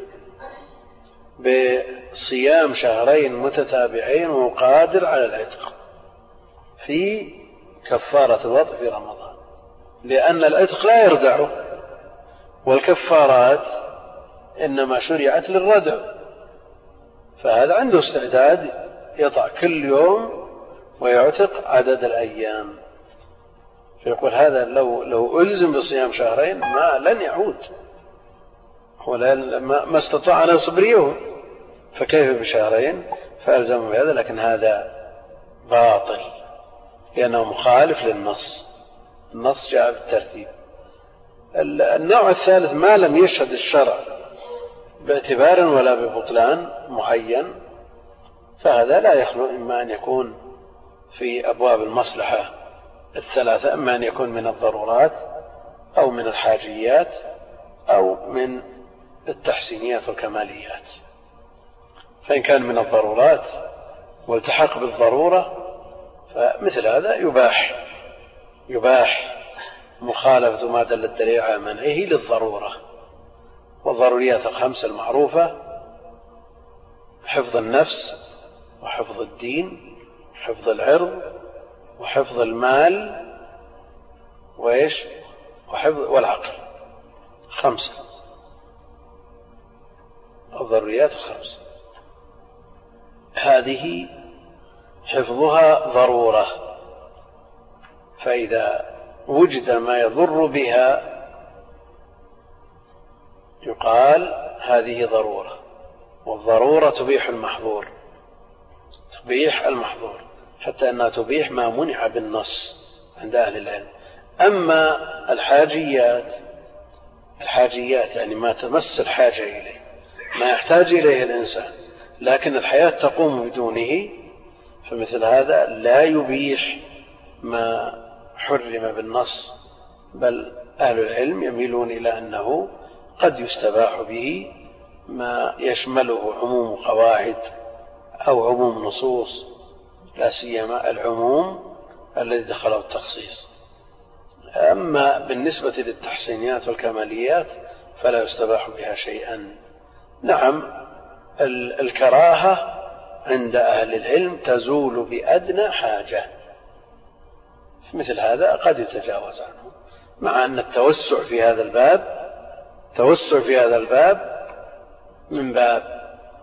بصيام شهرين متتابعين وقادر على العتق في كفارة الوضع في رمضان، لأن العتق لا يردعه، والكفارات إنما شرعت للردع، فهذا عنده استعداد يطع كل يوم ويعتق عدد الأيام. فيقول هذا لو لو ألزم بصيام شهرين ما لن يعود، ولا ما استطاع أن يصبر يوم، فكيف بشهرين؟ فألزمه بهذا. لكن هذا باطل لأنه مخالف للنص، النص جاء بالترتيب. النوع الثالث ما لم يشهد الشرع باعتبار ولا ببطلان معين، فهذا لا يخلو إما أن يكون في أبواب المصلحة الثلاثة، إما أن يكون من الضرورات أو من الحاجيات أو من التحسينيات والكماليات. فإن كان من الضرورات والتحق بالضرورة فمثل هذا يباح يباح مخالفة ما دل الدليل على منعه للضرورة. والضروريات الخمسة المعروفة: حفظ النفس، وحفظ الدين، وحفظ العرض، وحفظ المال، وإيش وحفظ والعقل. خمسة، الضروريات الخمسة هذه حفظها ضرورة، فإذا وجد ما يضر بها يقال هذه ضرورة، والضرورة تبيح المحظور، تبيح المحظور حتى أنها تبيح ما منع بالنص عند أهل العلم. أما الحاجيات الحاجيات يعني ما تمس الحاجة إليه، ما يحتاج إليه الإنسان لكن الحياة تقوم بدونه، فمثل هذا لا يبيح ما حرم بالنص، بل أهل العلم يميلون إلى أنه قد يستباح به ما يشمله عموم قواعد أو عموم نصوص، لا سيما العموم الذي دخله التخصيص. أما بالنسبة للتحسينيات والكماليات فلا يستباح بها شيئا. نعم، الكراهة عند أهل العلم تزول بأدنى حاجة، مثل هذا قد يتجاوز عنه، مع أن التوسع في هذا الباب توسع في هذا الباب من باب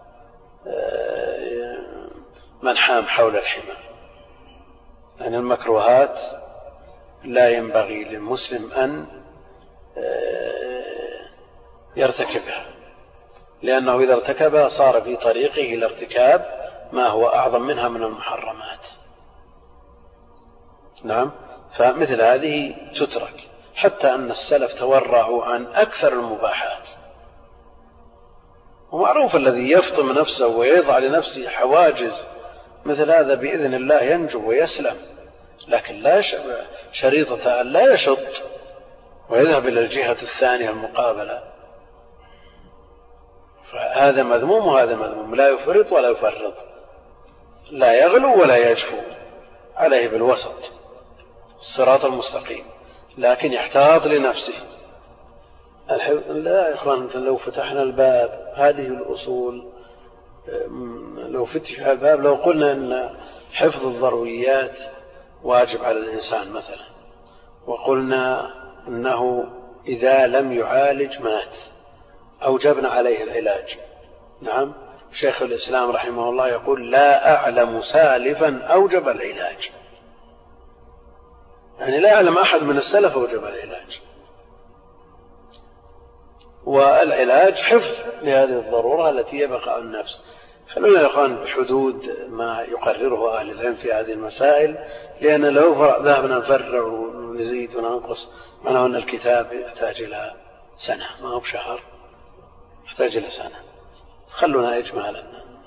من حام حول الحمى. يعني المكروهات لا ينبغي للمسلم أن يرتكبها، لأنه إذا ارتكبها صار في طريقه إلى ارتكاب ما هو أعظم منها من المحرمات. نعم، فمثل هذه تترك، حتى أن السلف تورعوا عن أكثر المباحات. ومعروف الذي يفطم نفسه ويضع لنفسه حواجز مثل هذا بإذن الله ينجو ويسلم، لكن لا شريطة أن لا يشط ويذهب إلى الجهة الثانية المقابلة، فهذا مذموم وهذا مذموم، لا يفرط ولا يفرط، لا يغلو ولا يجفو، عليه بالوسط الصراط المستقيم، لكن يحتاط لنفسه. لا يا إخوان، لو فتحنا الباب هذه الأصول، لو فتح الباب لو قلنا أن حفظ الضروريات واجب على الإنسان مثلا، وقلنا أنه إذا لم يعالج مات، أوجبنا عليه العلاج. نعم، شيخ الإسلام رحمه الله يقول: لا أعلم سالفا أوجب العلاج، يعني لا أعلم أحد من السلف أوجب العلاج. والعلاج حفظ لهذه الضرورة التي هي بقاء النفس. خلونا يا أخوان بحدود ما يقرره أهل العلم في هذه المسائل، لأن لو ذهبنا نفرع ونزيد وننقص معناه أن الكتاب يحتاج إلى سنة، ما هو بشهر، يحتاج إلى سنة. خلونا إجمالا.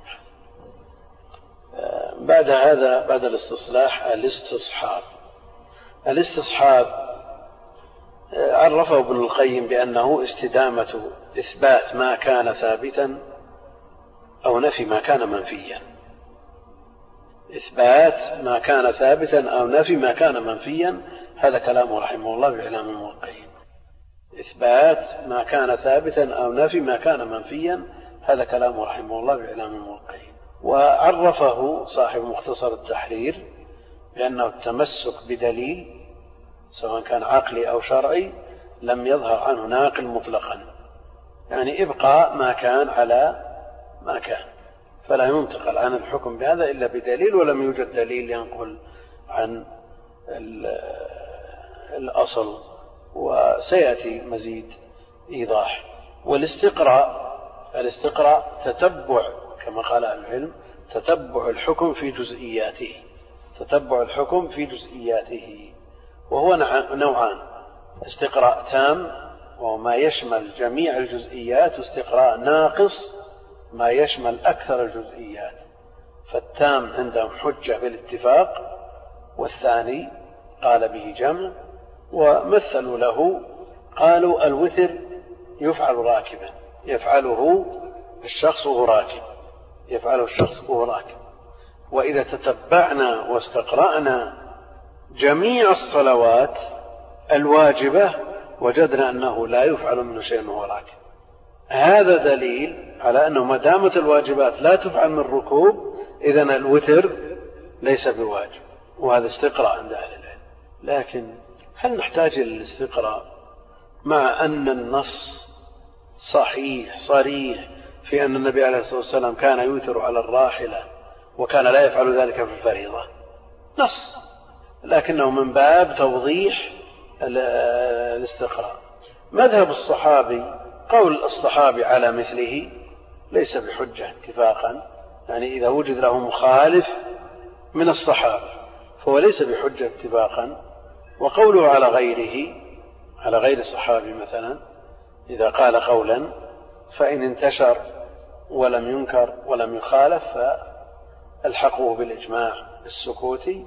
بعد هذا، بعد الاستصلاح، الاستصحاب. الاستصحاب عرفه ابن القيم بأنه استدامة إثبات ما كان ثابتا أو نفي ما كان منفيا. إثبات ما كان ثابتا أو نفي ما كان منفيا، هذا كلامه رحمه الله بإعلام الموقعين. إثبات ما كان ثابتا أو نفي ما كان منفيا، هذا كلامه رحمه الله بإعلام الموقعين. وعرفه صاحب مختصر التحرير بأنه التمسك بدليل سواء كان عقلي أو شرعي لم يظهر عنه ناقل مطلقا، يعني إبقاء ما كان على ما كان، فلا ينتقل عن الحكم بهذا إلا بدليل، ولم يوجد دليل ينقل عن الأصل، وسيأتي مزيد إيضاح. والاستقراء الاستقراء تتبع كما قال العلم، تتبع الحكم في جزئياته، تتبع الحكم في جزئياته، وهو نوعان: استقراء تام وهو ما يشمل جميع الجزئيات، واستقراء ناقص ما يشمل أكثر الجزئيات. فالتام عندهم حجة بالاتفاق، والثاني قال به جمع، ومثلوا له قالوا الوتر يفعل راكبا، يفعله الشخص وهو راكب، يفعله الشخص وهو راكب. وإذا تتبعنا واستقرأنا جميع الصلوات الواجبة وجدنا أنه لا يفعل منه شيء وهو راكب. هذا دليل على أنه ما دامت الواجبات لا تفعل من الركوب، إذن الوتر ليس بواجب، وهذا استقراء عند أهل العلم. لكن هل نحتاج إلى الاستقراء مع أن النص صحيح صريح في أن النبي عليه الصلاة والسلام كان يوتر على الراحلة وكان لا يفعل ذلك في الفريضة؟ نص، لكنه من باب توضيح الاستقراء. مذهب الصحابي، قول الصحابي على مثله ليس بحجة اتفاقا، يعني إذا وجد له مخالف من الصحابة فهو ليس بحجة اتفاقا. وقوله على غيره، على غير الصحابي مثلا، إذا قال قولا فإن انتشر ولم ينكر ولم يخالف فالحقه بالإجماع السكوتي،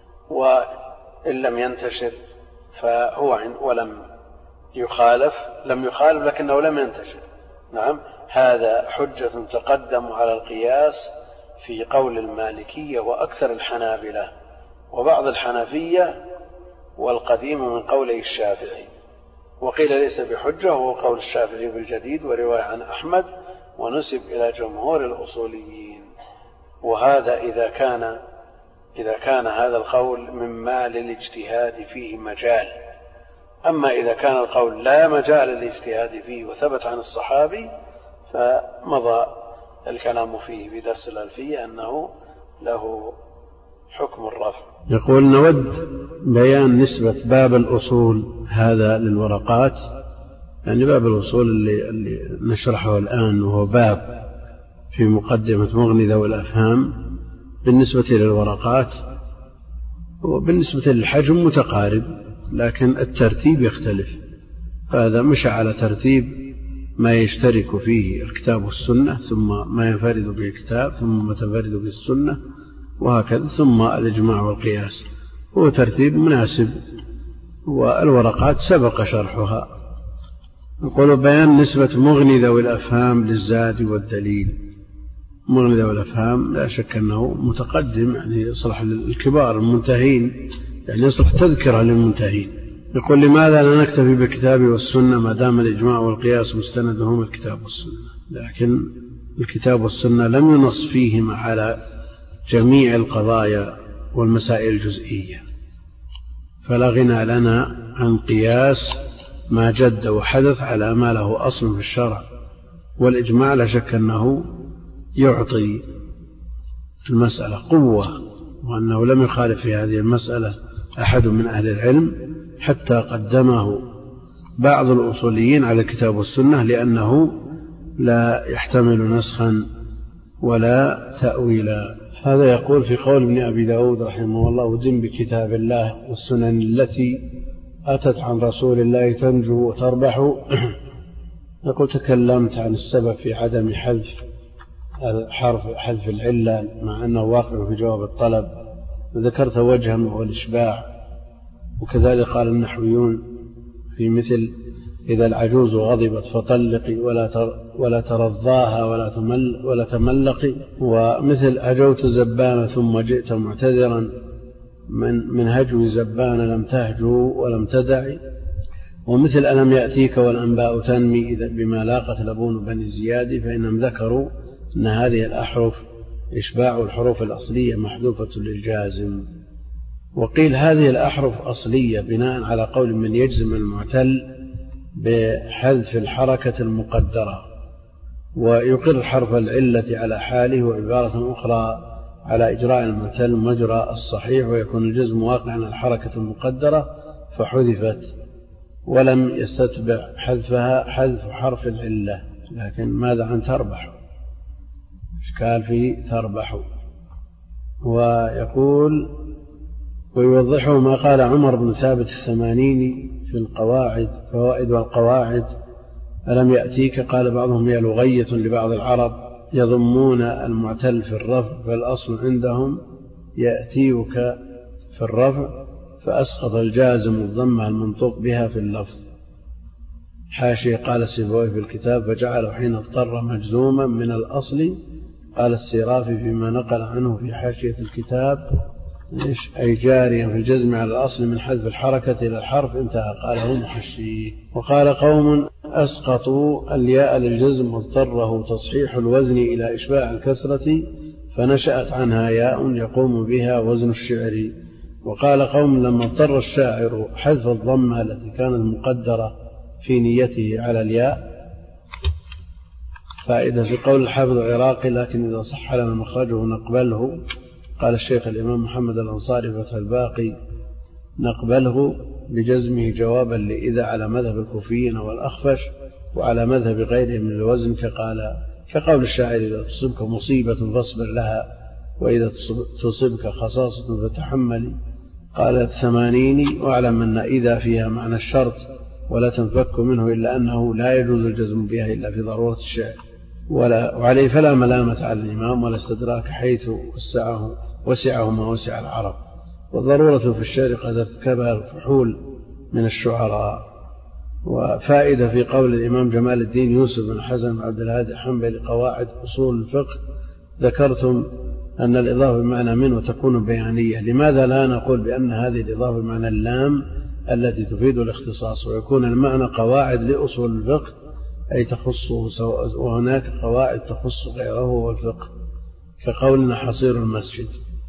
وإن لم ينتشر فهو ولم يخالف، لم يخالف لكنه لم ينتشر. نعم، هذا حجة تقدم على القياس في قول المالكية وأكثر الحنابلة وبعض الحنفية والقديم من قوله الشافعي. وقيل ليس بحجة، هو قول الشافعي بالجديد ورواية عن أحمد، ونسب إلى جمهور الأصوليين. وهذا إذا كان إذا كان هذا القول مما للاجتهاد فيه مجال. أما إذا كان القول لا مجال للاجتهاد فيه وثبت عن الصحابي فمضى الكلام فيه بدرس الألفية أنه له حكم الرفع. يقول: نود بيان نسبة باب الأصول هذا للورقات، يعني باب الأصول اللي, اللي نشرحه الآن وهو باب في مقدمة مغني ذوي الأفهام، بالنسبة للورقات وبالنسبة للحجم متقارب، لكن الترتيب يختلف. فهذا مشى على ترتيب ما يشترك فيه الكتاب والسنة، ثم ما ينفرد به الكتاب، ثم ما تنفرد به السنة، وهكذا، ثم الإجماع والقياس. هو ترتيب مناسب، والورقات سبق شرحها. نقول: بيان نسبة مغني ذوي الأفهام للزاد والدليل. مغني ذوي الأفهام لا شك أنه متقدم، يعني يصلح للكبار المنتهين، يعني يصلح تذكرة للمنتهين. يقول: لماذا لا نكتفي بالكتاب والسنة ما دام الإجماع والقياس مستندهم الكتاب والسنة؟ لكن الكتاب والسنة لم ينص فيهما على جميع القضايا والمسائل الجزئية، فلا غنى لنا عن قياس ما جد وحدث على ما له أصل في الشرع. والإجماع لا شك أنه يعطي المسألة قوة، وأنه لم يخالف في هذه المسألة أحد من أهل العلم، حتى قدمه بعض الأصوليين على الكتاب والسنة، لأنه لا يحتمل نسخا ولا تأويلا. هذا يقول في قول ابن أبي داود رحمه الله: ودم بكتاب الله والسنن التي أتت عن رسول الله تنجو وتربح. يقول: تكلمت عن السبب في عدم حذف حرف حذف العلة مع أنه واقع في جواب الطلب، وذكرت وجها وهو الإشباع. وكذلك قال النحويون في مثل إذا العجوز غضبت فطلقي ولا ولا ترضاها ولا تمل ولا تملقي. ومثل هجوت زبانا ثم جئت معتذرا من من هجو زبان لم تهجو ولم تدعي. ومثل ألم يأتيك والأنباء تنمي إذا بما لاقت لبون بني زياد، فإنهم ذكروا أن هذه الأحرف إشباع الحروف الأصلية محذوفة للجازم. وقيل هذه الأحرف أصلية بناء على قول من يجزم المعتل بحذف الحركة المقدرة، ويقر حرف العلة على حاله، وعبارة أخرى على إجراء المعتل مجرى الصحيح، ويكون الجزم واقعا على الحركة المقدرة فحذفت، ولم يستتبع حذفها حذف حرف العلة. لكن ماذا عن تربح؟ إشكال في تربح. ويقول ويوضحه ما قال عمر بن ثابت الثمانيني في القواعد فوائد والقواعد: ألم يأتيك قال بعضهم هي لغية لبعض العرب يضمون المعتل في الرفع، فالأصل عندهم يأتيك في الرفع، فأسقط الجازم الضمة المنطوق بها في اللفظ. حاشية قال السيبوي في الكتاب: فجعله حين اضطر مجزوما من الأصل. قال السيرافي فيما نقل عنه في حاشية الكتاب: أي جاريا في الجزم على الأصل من حذف الحركة إلى الحرف، انتهى. قاله محشيه. وقال قوم: أسقطوا الياء للجزم واضطره تصحيح الوزن إلى إشباع الكسرة، فنشأت عنها ياء يقوم بها وزن الشعر. وقال قوم: لما اضطر الشاعر حذف الضمة التي كانت مقدرة في نيته على الياء. فائدة في قول الحافظ العراقي: لكن إذا صح لنا مخرجه نقبله. قال الشيخ الإمام محمد الأنصاري فتح الباقي: نقبله بجزمه جوابا لإذا على مذهب الكوفيين والأخفش، وعلى مذهب غيره من الوزن، كقال كقول الشاعر: إذا تصبك مصيبة فاصبر لها، وإذا تصبك خصاصة فتحملي. قال الثمانيني: واعلم أن إذا فيها معنى الشرط ولا تنفك منه، إلا أنه لا يجوز الجزم بها إلا في ضرورة الشعر، ولا وعليه فلا ملامة على الإمام ولا استدراك، حيث وسعه وسعه ما وسع العرب، والضرورة في الشعر قد ارتكبها الفحول من الشعراء. وفائدة في قول الإمام جمال الدين يوسف بن حسن بن عبد الهادي حنبلي: قواعد أصول الفقه ذكرتم أن الإضافة بمعنى من وتكون بيانية، لماذا لا نقول بأن هذه الإضافة بمعنى اللام التي تفيد الاختصاص، ويكون المعنى قواعد لأصول الفقه أي تخصه، وهناك قواعد تخص غيره والفقه، كقولنا حصير المسجد.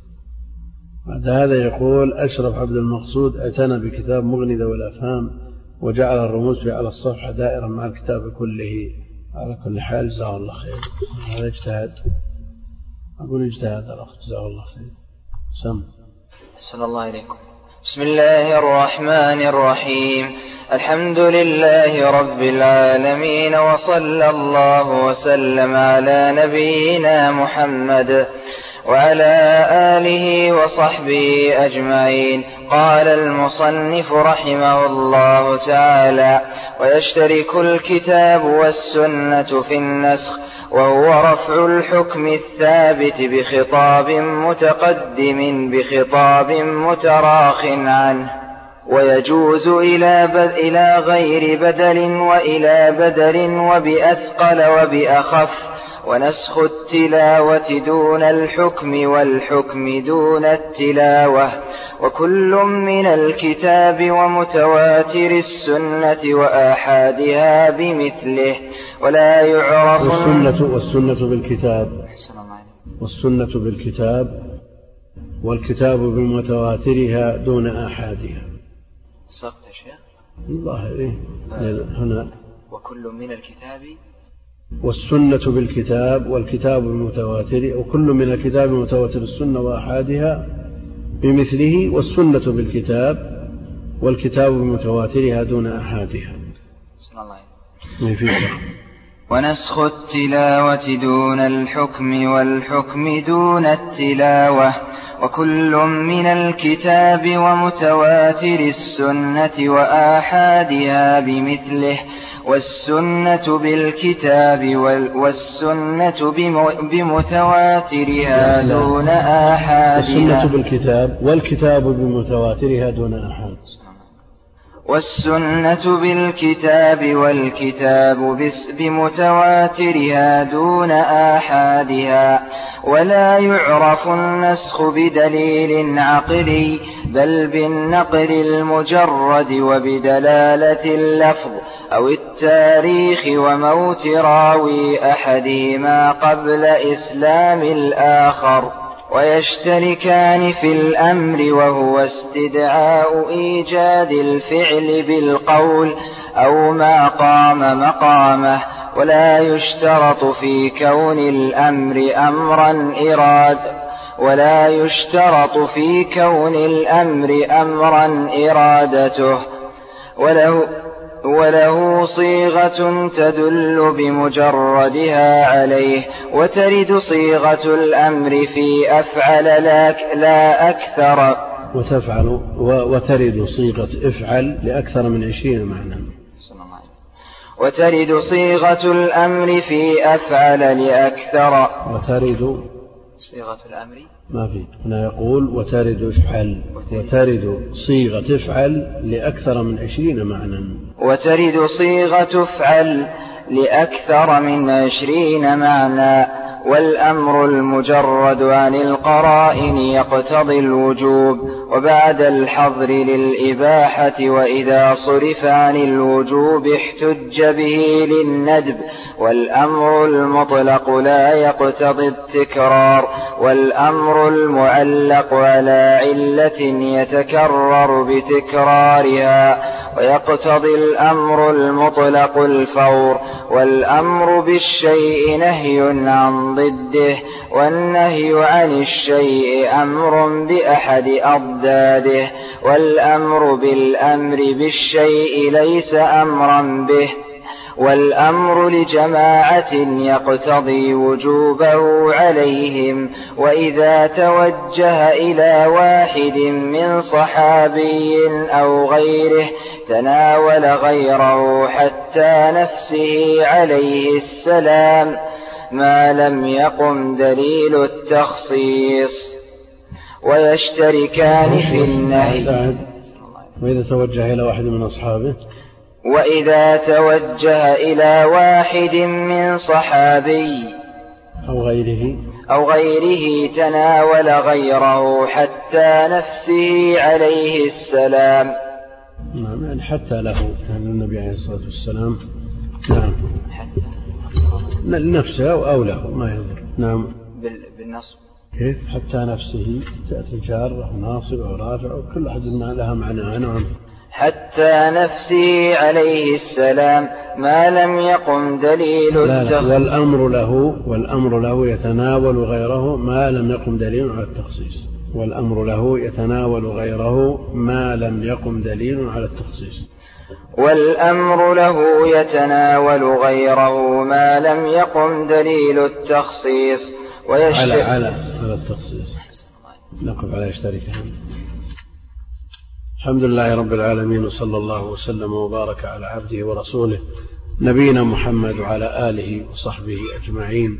بعد هذا يقول أشرف عبد المقصود: اعتنى بكتاب مغني ذوي الأفهام وجعل الرموز فيه على الصفحة دائرة مع الكتاب كله. على كل حال جزاه الله خير، هذا اجتهاد، أقول اجتهاد الأخ، جزاه الله خير. سم صلى الله عليكم. بسم الله الرحمن الرحيم. الحمد لله رب العالمين، وصلى الله وسلم على نبينا محمد وعلى آله وصحبه أجمعين. قال المصنف رحمه الله تعالى: ويشترك الكتاب والسنة في النسخ، وهو رفع الحكم الثابت بخطاب متقدم بخطاب متراخ عنه، ويجوز إلى, إلى غير بدل وإلى بدل وبأثقل وبأخف، ونسخ التلاوة دون الحكم والحكم دون التلاوة، وكل من الكتاب ومتواتر السنة وآحادها بمثله، ولا يعرف والسنة, والسنة بالكتاب والسنة بالكتاب والكتاب بمتواترها دون آحادها. صدق يا شيخ الله إيه هنا. وكل من الكتاب والسنة بالكتاب والكتاب بمتواتر، وكل من الكتاب بمتواتر السنة وآحادها بمثله، والسنة بالكتاب والكتاب بمتواترها دون آحادها. بسم الله. ونسخ التلاوة دون الحكم والحكم دون التلاوة، وكل من الكتاب ومتواتر السنة وآحادها بمثله، والسنة بالكتاب والسنة بمتواترها دون آحادها. السنة بالكتاب والكتاب بمتواترها دون آحاد. والسنة بالكتاب والكتاب بمتواترها دون آحادها، ولا يعرف النسخ بدليل عقلي بل بالنقل المجرد وبدلالة اللفظ أو التاريخ وموت راوي أحدهما قبل إسلام الآخر، ويشتركان في الأمر وهو استدعاء إيجاد الفعل بالقول أو ما قام مقامه، ولا يشترط في كون الأمر أمرا إراد ولا يشترط في كون الأمر أمرا إرادته، وله وله صيغة تدل بمجردها عليه، وترد صيغة الأمر في أفعل لا أكثر وتفعل وترد صيغة افعل لأكثر من عشرين معنى. وترد صيغة الأمر في أفعل لأكثر وترد صيغة الأمر ما في هنا يقول وترد افعل وترد صيغة افعل لأكثر من عشرين معنى. وترد صيغة افعل لأكثر من عشرين معنى، والأمر المجرد عن القرائن يقتضي الوجوب وبعد الحظر للإباحة، وإذا صرف عن الوجوب احتج به للندب، والأمر المطلق لا يقتضي التكرار، والأمر المعلق على علة يتكرر بتكرارها، ويقتضي الأمر المطلق الفور، والأمر بالشيء نهي عن ضده، والنهي عن الشيء أمر بأحد أضداده، والأمر بالأمر بالشيء ليس أمرا به، والأمر لجماعة يقتضي وجوبه عليهم، وإذا توجه إلى واحد من صحابي أو غيره تناول غيره حتى نفسه عليه السلام ما لم يقم دليل التخصيص، ويشتركان في النهي. وإذا توجه إلى واحد من أصحابه وإذا توجه إلى واحد من صحابي أو غيره أو غيره تناول غيره حتى نفسه عليه السلام. نعم يعني حتى له، يعني النبي عليه الصلاة والسلام نعم حتى لنفسه أو له ما يضر. نعم بالنصب كيف حتى نفسه تأتي جار أو ناصب أو رافع أو كل أحد لها معنى. نعم حتى نفسه عليه السلام ما لم يقم دليل التخصيص. والأمر له والأمر له يتناول غيره ما لم يقم دليل على التخصيص. والأمر له يتناول غيره ما لم يقم دليل على التخصيص. والأمر له يتناول غيره ما لم يقم دليل التخصيص. ويشترك على على على التخصيص. نقف على يشتركان. الحمد لله رب العالمين، وصلى الله وسلم وبارك على عبده ورسوله نبينا محمد وعلى آله وصحبه أجمعين.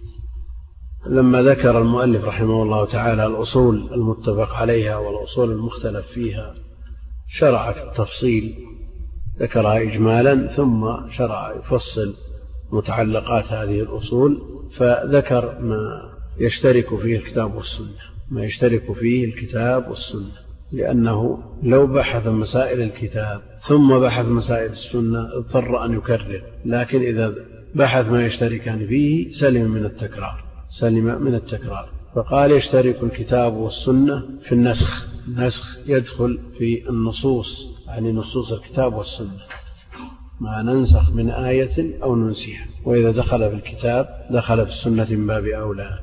لما ذكر المؤلف رحمه الله تعالى الأصول المتفق عليها والأصول المختلف فيها شرع في التفصيل، ذكرها إجمالا ثم شرع يفصل متعلقات هذه الأصول، فذكر ما يشترك فيه الكتاب والسنة ما يشترك فيه الكتاب والسنة لأنه لو بحث مسائل الكتاب ثم بحث مسائل السنة اضطر أن يكرر، لكن إذا بحث ما يشتركان فيه سلم من التكرار سلم من التكرار فقال يشترك الكتاب والسنة في النسخ. النسخ يدخل في النصوص، يعني نصوص الكتاب والسنة، ما ننسخ من آية أو ننسيها، وإذا دخل في الكتاب دخل في السنة من باب أولى،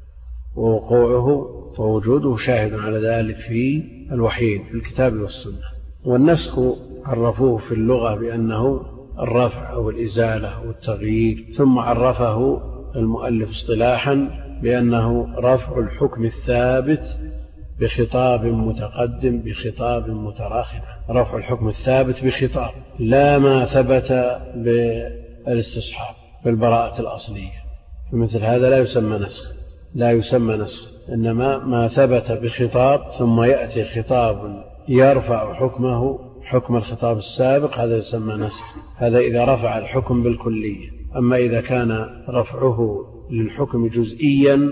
ووقوعه ووجوده شاهد على ذلك في الوحيين في الكتاب والسنة. والنسخ عرفوه في اللغة بأنه الرفع أو الإزالة والتغيير، ثم عرفه المؤلف اصطلاحا بأنه رفع الحكم الثابت بخطاب متقدم بخطاب متراخٍ. رفع الحكم الثابت بخطاب، لا ما ثبت بالاستصحاب بالبراءة الأصلية، فمثل هذا لا يسمى نسخ لا يسمى نسخ إنما ما ثبت بخطاب ثم يأتي خطاب يرفع حكمه حكم الخطاب السابق هذا يسمى نسخ، هذا إذا رفع الحكم بالكلية. أما إذا كان رفعه للحكم جزئيا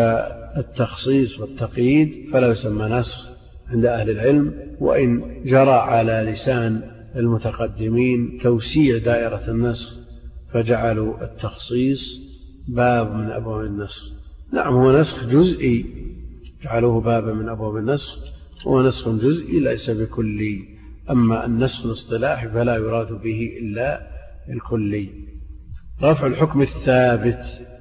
كالتخصيص والتقييد فلا يسمى نسخ عند أهل العلم، وإن جرى على لسان المتقدمين توسيع دائرة النسخ فجعلوا التخصيص باب من أبواب النسخ. نعم هو نسخ جزئي، جعلوه بابا من أبواب النسخ، هو نسخ جزئي ليس بكلي. أما النسخ الاصطلاحي فلا يراد به إلا الكلي. رفع الحكم الثابت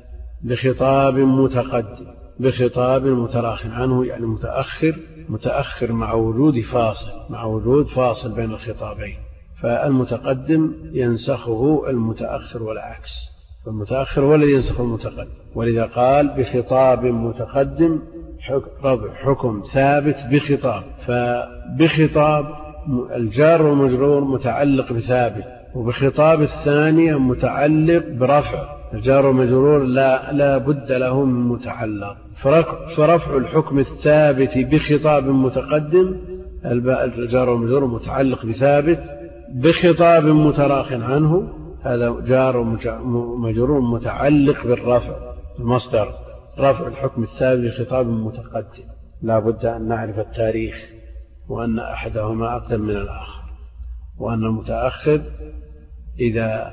بخطاب متقدم بخطاب متراخٍ عنه، يعني متأخر متأخر مع وجود فاصل مع وجود فاصل بين الخطابين، فالمتقدم ينسخه المتأخر والعكس، فالمتأخر هو الذي ينسخ المتقدم. ولذا قال بخطاب متقدم رفع حكم ثابت بخطاب، فبخطاب الجار والمجرور متعلق بثابت، وبخطاب الثانية متعلق برفع، الجار والمجرور لا, لا بد له من متعلق. فرفع الحكم الثابت بخطاب متقدم الجار والمجرور متعلق بثابت، بخطاب متراخٍ عنه هذا جار ومجرور متعلق بالرفع المصدر. رفع الحكم الثابت بخطاب متقدم لا بد أن نعرف التاريخ، وأن أحدهما أقدم من الآخر، وأن المتأخر إذا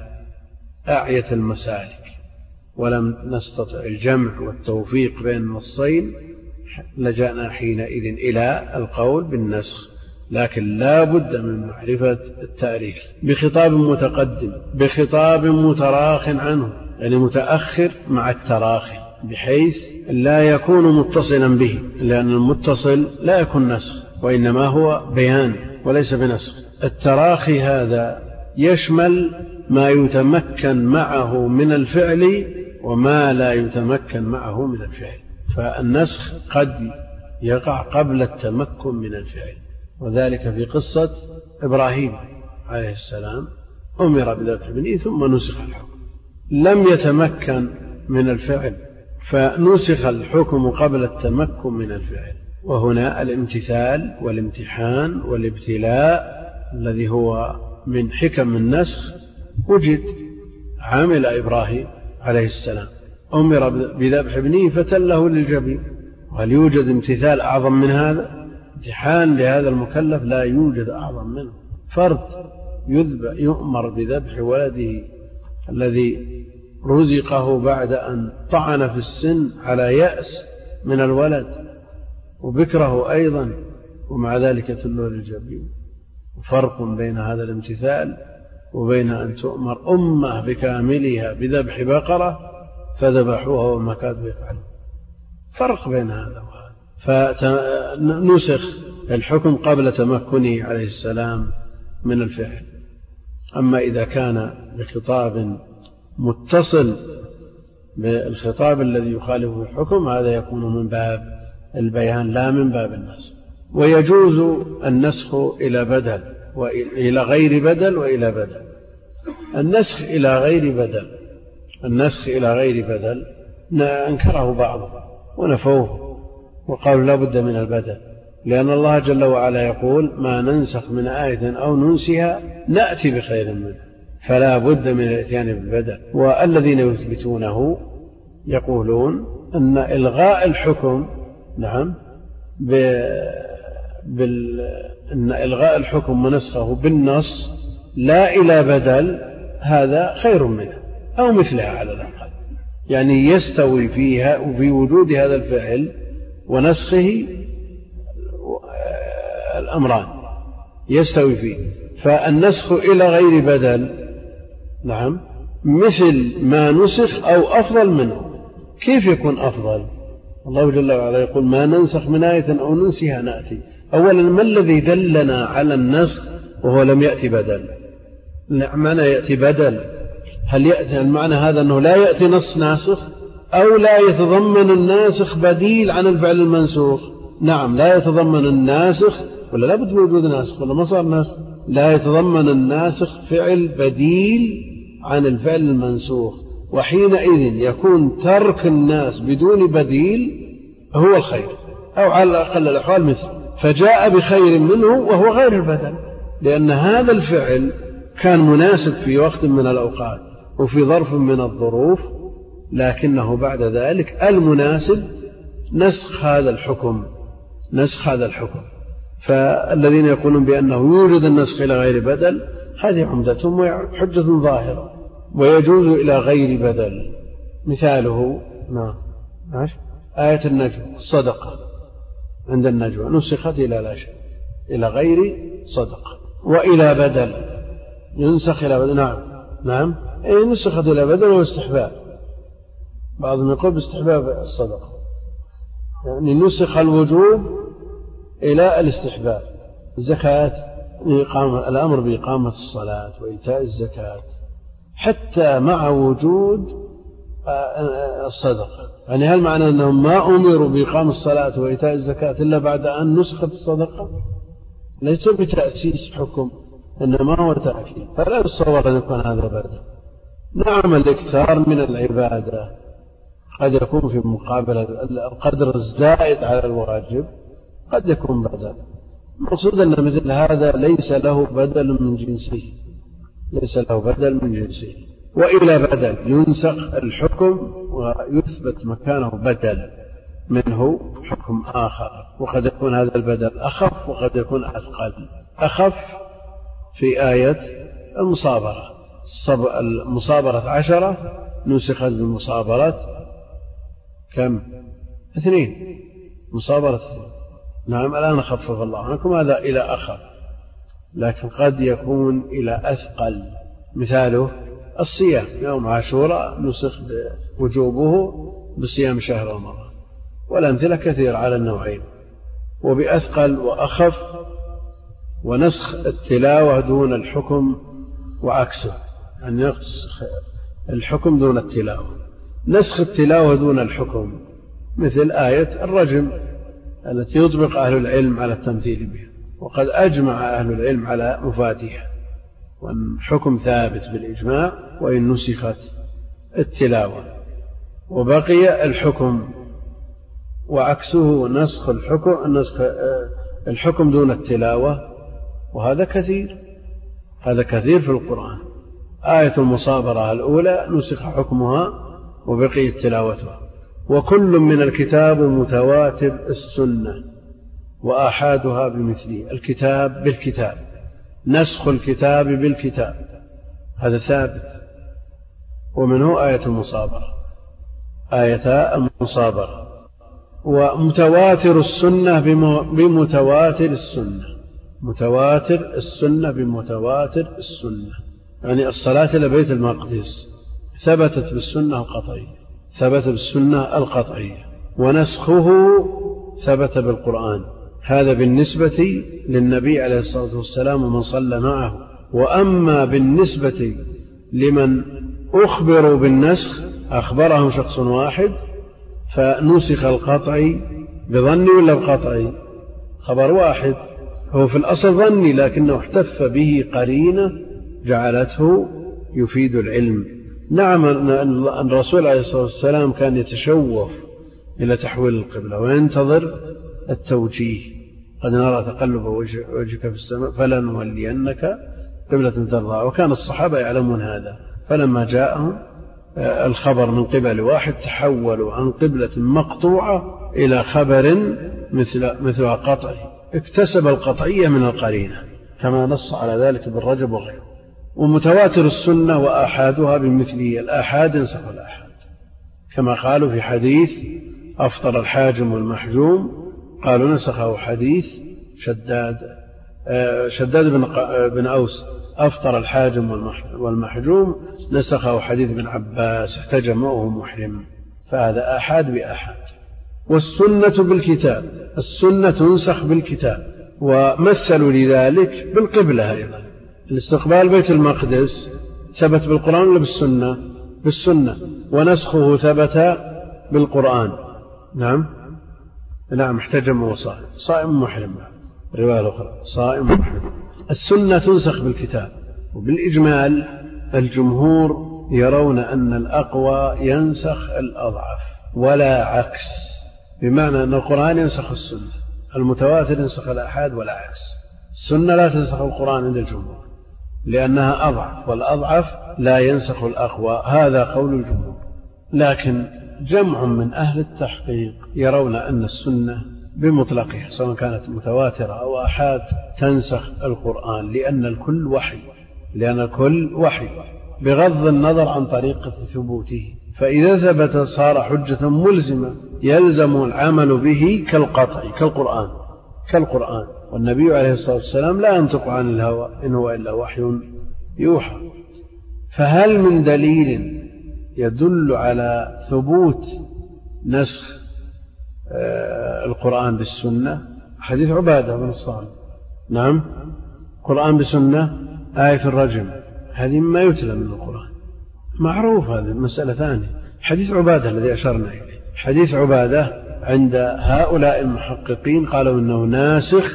أعيت المسالك ولم نستطع الجمع والتوفيق بين النصين لجأنا حينئذ إلى القول بالنسخ، لكن لا بد من معرفة التاريخ. بخطاب متقدم بخطاب متراخٍ عنه، يعني متأخر مع التراخي، بحيث لا يكون متصلا به، لأن المتصل لا يكون نسخ وإنما هو بيان وليس بنسخ. التراخي هذا يشمل ما يتمكن معه من الفعل وما لا يتمكن معه من الفعل، فالنسخ قد يقع قبل التمكن من الفعل، وذلك في قصة إبراهيم عليه السلام أمر بذبح ابنه ثم نسخ الحكم، لم يتمكن من الفعل فنسخ الحكم قبل التمكن من الفعل. وهنا الامتثال والامتحان والابتلاء الذي هو من حكم النسخ وجد. عمل إبراهيم عليه السلام أمر بذبح ابنه فتله للجبين، وهل يوجد امتثال أعظم من هذا؟ امتحان لهذا المكلف لا يوجد أعظم منه. فرد يؤمر بذبح ولده الذي رزقه بعد أن طعن في السن على يأس من الولد وبكره أيضا، ومع ذلك تله للجبين. فرق بين هذا الامتثال وبين أن تؤمر أمة بكاملها بذبح بقرة فذبحوها وما كادوا يفعلون، فرق بين هذا وهذا. فنسخ الحكم قبل تمكنه عليه السلام من الفعل. أما إذا كان بخطاب متصل بالخطاب الذي يخالفه الحكم هذا يكون من باب البيان لا من باب النسخ. ويجوز النسخ إلى بدل وإلى غير بدل وإلى بدل. النسخ إلى غير بدل النسخ إلى غير بدل أنكره بعضهم ونفوه وقالوا لا بد من البدل، لأن الله جل وعلا يقول ما ننسخ من آية أو ننسها نأتي بخير منه، فلا بد من الاتيان بالبدل. والذين يثبتونه يقولون أن إلغاء الحكم نعم بال... أن إلغاء الحكم ونسخه بالنص لا إلى بدل هذا خير منه أو مثلها على الأقل، يعني يستوي فيها وفي وجود هذا الفعل ونسخه الأمران يستوي فيه. فالنسخ إلى غير بدل نعم مثل ما نسخ أو أفضل منه. كيف يكون أفضل؟ الله جل وعلا يقول ما ننسخ من آية أو ننسها نأتي. أولا ما الذي دلنا على النسخ وهو لم يأتي بدل؟ معنى يأتي بدل، هل يأتي المعنى هذا أنه لا يأتي نص ناسخ أو لا يتضمن الناسخ بديل عن الفعل المنسوخ؟ نعم لا يتضمن الناسخ، ولا لا بد من وجود ناسخ ولا ما صار ناسخ؟ لا يتضمن الناسخ فعل بديل عن الفعل المنسوخ، وحينئذ يكون ترك الناس بدون بديل هو الخير أو على الأقل الأحوال مثل، فجاء بخير منه وهو غير البدل. لأن هذا الفعل كان مناسب في وقت من الأوقات وفي ظرف من الظروف، لكنه بعد ذلك المناسب نسخ هذا الحكم نسخ هذا الحكم فالذين يقولون بأنه يوجد النسخ إلى غير بدل هذه عمدتهم وحجة ظاهرة، ويجوز إلى غير بدل. مثاله نعم آية النجوى الصدقة عند النجوى نسخت إلى لا شيء إلى غير صدقة، وإلى بدل ينسخ إلى بدل. نعم نعم إيه نسخت إلى بدل واستحباب، بعضهم يقول باستحباب الصدقة، يعني نسخ الوجوب إلى الاستحباب. الزكاة إقامة الأمر بإقامة الصلاة وإيتاء الزكاة حتى مع وجود الصدقة. يعني هل معنى أنهم ما أمروا بإقام الصلاة وإيتاء الزكاة إلا بعد أن نسخت الصدقة؟ ليس بتأسيس حكم، إنما هو تأكيد، فلا يتصور أن يكون هذا بدل. نعم الإكثار من العبادة قد يكون في مقابل القدر الزائد على الواجب، قد يكون بدل. المقصود أن مثل هذا ليس له بدل من جنسه ليس له بدل من جنسه وإلى بدل ينسخ الحكم ويثبت مكانه بدل منه حكم آخر، وقد يكون هذا البدل أخف وقد يكون أثقل. أخف في آية المصابرة، المصابرة عشرة نسخت بالمصابرة كم؟ اثنين، مصابرة اثنين. نعم الآن خفف الله عنكم، هذا إلى أخف، لكن قد يكون إلى أثقل. مثاله الصيام، يوم عاشوراء نسخ وجوبه بصيام شهر رمضان، والأمثلة كثير على النوعين، وبأثقل وأخف. ونسخ التلاوة دون الحكم وعكسه، أن يعني ينسخ الحكم دون التلاوة. نسخ التلاوة دون الحكم مثل آية الرجم التي يطبق أهل العلم على التمثيل بها، وقد أجمع أهل العلم على مفاتيح، وأن حكم ثابت بالإجماع وإن نسخت التلاوة، وبقي الحكم وعكسه نسخ الحكم نسخ الحكم دون التلاوة، وهذا كثير هذا كثير في القرآن. آية المصابرة الأولى نسخ حكمها وبقي تلاوتها. وكل من الكتاب متواتر السنة وآحادها بمثله. الكتاب بالكتاب، نسخ الكتاب بالكتاب هذا ثابت. ومنه آية المصابرة، آية المصابرة. ومتواتر السنة بمتواتر السنة، متواتر السنة بمتواتر السنة، يعني الصلاة إلى بيت المقدس ثبتت بالسنة القطعية ثبت بالسنة القطعية، ونسخه ثبت بالقرآن. هذا بالنسبة للنبي عليه الصلاة والسلام ومن صلى معه. وأما بالنسبة لمن أخبروا بالنسخ، أخبرهم شخص واحد فنسخ القطعي بظني ولا بقطعي؟ خبر واحد هو في الأصل ظني، لكنه احتف به قرينة جعلته يفيد العلم. نعم أن الرسول عليه الصلاة والسلام كان يتشوف إلى تحويل القبلة وينتظر التوجيه. قد نرى تقلب وجهك في السماء فلنولينك قبلة ترضى، وكان الصحابة يعلمون هذا. فلما جاءهم الخبر من قبل واحد تحولوا عن قبلة مقطوعة إلى خبر مثل مثل قطعي، اكتسب القطعية من القرينة كما نص على ذلك ابن رجب وغيره. ومتواتر السنة وآحادها بمثله، الآحاد ينسخ الآحاد، كما قالوا في حديث أفطر الحاجم والمحجوم، قالوا نسخه حديث شداد شداد بن بن أوس، أفطر الحاجم والمحجوم، نسخه حديث ابن عباس احتجم وهو محرم. فهذا آحاد بآحاد. والسنة بالكتاب، السنة تنسخ بالكتاب. ومثلوا لذلك بالقبلة أيضا، الاستقبال بيت المقدس ثبت بالقرآن ولا بالسنة؟ بالسنة. ونسخه ثبت بالقرآن. نعم نعم احتجم وصائم صائم محرم، رواية أخرى صائم محرم. السنة تنسخ بالكتاب. وبالإجمال الجمهور يرون أن الأقوى ينسخ الأضعف ولا عكس، بمعنى أن القرآن ينسخ السنة، المتواتر ينسخ الآحاد ولا عكس. السنة لا تنسخ القرآن عند الجمهور لأنها أضعف، والأضعف لا ينسخ الأقوى، هذا قول الجمهور. لكن جمع من أهل التحقيق يرون أن السنة بمطلقها سواء كانت متواترة أو آحاد تنسخ القرآن، لأن الكل وحي، لأن الكل وحي بغض النظر عن طريقة ثبوته. فإذا ثبت صار حجة ملزمة يلزم العمل به كالقطع، كالقرآن كالقرآن والنبي عليه الصلاة والسلام لا ينطق عن الهوى إن هو إلا وحي يوحى. فهل من دليل يدل على ثبوت نسخ القرآن بالسنة؟ حديث عبادة بن الصامت، نعم، قرآن بسنة، آية في الرجم، هذه ما يتلى من القرآن، معروف، هذه مسألة ثانية. حديث عبادة الذي أشرنا إليه، حديث عبادة عند هؤلاء المحققين قالوا إنه ناسخ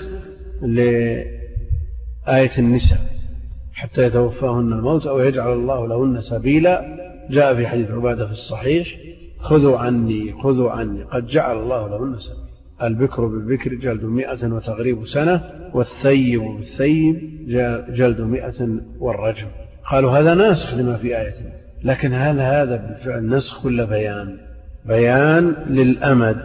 لآية النساء حتى يتوفاهن الموت أو يجعل الله لهن سبيلا. جاء في حديث عبادة في الصحيح: خذوا عني خذوا عني قد جعل الله لهن سبيلا. البكر بالبكر جلد مئة وتغريب سنة، والثيب بالثيب جلد مئة والرجم. قالوا هذا ناسخ لما في آية، لكن هل هذا بالفعل نسخ ولا بيان؟ بيان للأمد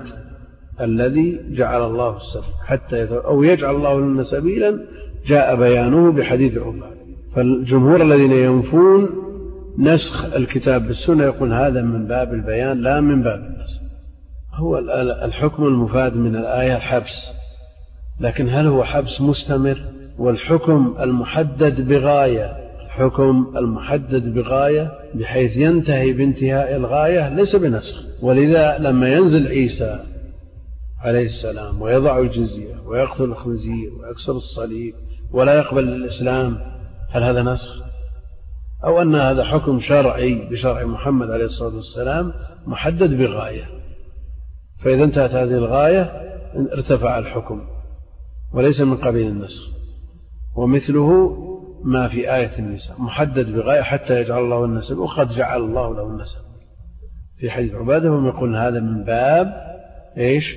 الذي جعل الله السبيل حتى أو يجعل الله لنا سبيلا، جاء بيانه بحديث عبادة. فالجمهور الذين ينفون نسخ الكتاب بالسنة يقول هذا من باب البيان لا من باب النسخ. هو الحكم المفاد من الآية الحبس، لكن هل هو حبس مستمر؟ والحكم المحدد بغاية، الحكم المحدد بغاية بحيث ينتهي بانتهاء الغاية ليس بنسخ. ولذا لما ينزل عيسى عليه السلام ويضع الجزية ويقتل الخنزير ويكسر الصليب ولا يقبل الإسلام، هل هذا نسخ؟ أو أن هذا حكم شرعي بشرع محمد عليه الصلاة والسلام محدد بغاية، فإذا انتهت هذه الغاية ارتفع الحكم وليس من قبيل النسخ. ومثله ما في آية النساء محدد بغاية حتى يجعل الله النسب، وقد جعل الله له النسب في حديث عبادة، وهم يقولون هذا من باب إيش؟